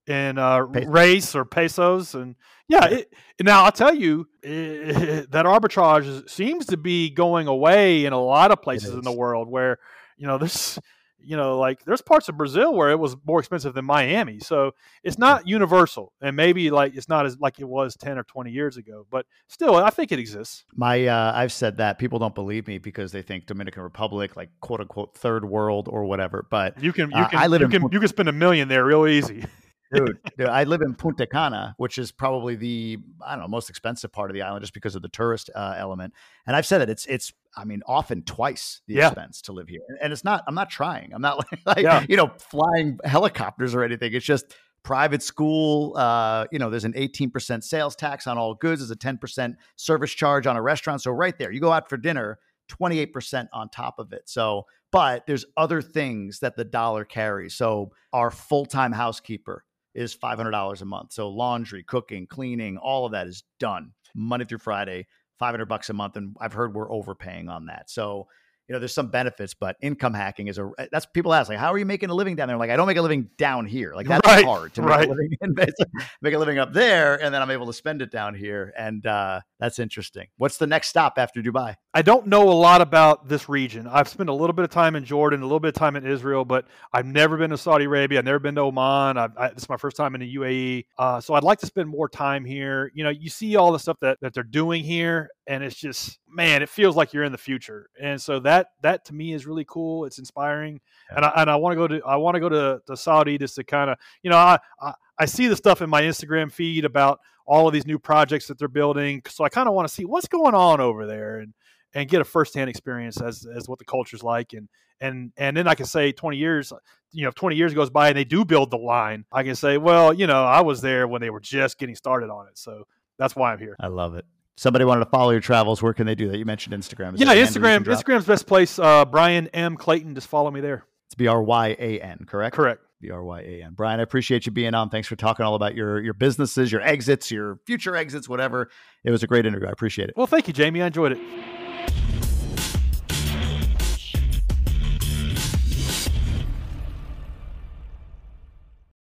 in uh, Pesos. race or pesos, and yeah. It, now I'll tell you it, that arbitrage is, seems to be going away in a lot of places in the world where you know this. You know, like there's parts of Brazil where it was more expensive than Miami. So it's not universal, and maybe like it's not as like it was ten or twenty years ago, but still, I think it exists. My, uh, I've said that people don't believe me because they think Dominican Republic, like quote unquote third world or whatever. But you can, you uh, can, I live you in can, Punta- you can spend a million there real easy. Dude, dude, I live in Punta Cana, which is probably the, I don't know, most expensive part of the island just because of the tourist uh, element. And I've said that it's, it's, I mean, often twice the Yeah. expense to live here. And it's not, I'm not trying. I'm not like, like Yeah. you know, flying helicopters or anything. It's just private school. Uh, you know, there's an eighteen percent sales tax on all goods. There's a ten percent service charge on a restaurant. So right there, you go out for dinner, twenty-eight percent on top of it. So, but there's other things that the dollar carries. So our full-time housekeeper is five hundred dollars a month. So laundry, cooking, cleaning, all of that is done Monday through Friday, five hundred bucks a month. And I've heard we're overpaying on that. So, you know, there's some benefits, but income hacking is a, that's people ask like, how are you making a living down there? Like, I don't make a living down here. Like that's Right, hard to make right. a living in, make a living up there. And then I'm able to spend it down here. And uh, that's interesting. What's the next stop after Dubai? I don't know a lot about this region. I've spent a little bit of time in Jordan, a little bit of time in Israel, but I've never been to Saudi Arabia. I've never been to Oman. I've, I, this is my first time in the U A E. Uh, so I'd like to spend more time here. You know, you see all the stuff that, that they're doing here, and it's just, man, it feels like you're in the future. And so that that to me is really cool. It's inspiring, Yeah. and I and I want to go to I want to go to, to Saudi just to kind of, you know, I, I I see the stuff in my Instagram feed about all of these new projects that they're building. So I kind of want to see what's going on over there and. and get a firsthand experience as as what the culture's like. And and and then I can say twenty years, you know, if twenty years goes by and they do build the line, I can say, well, you know, I was there when they were just getting started on it. So that's why I'm here. I love it. Somebody wanted to follow your travels. Where can they do that? You mentioned Instagram. Is Yeah, there a handle you Instagram. can drop? Instagram's best place. Uh, Brian M. Clayton. Just follow me there. It's B R Y A N, correct? Correct. B R Y A N. Brian, I appreciate you being on. Thanks for talking all about your your businesses, your exits, your future exits, whatever. It was a great interview. I appreciate it. Well, thank you, Jamie. I enjoyed it.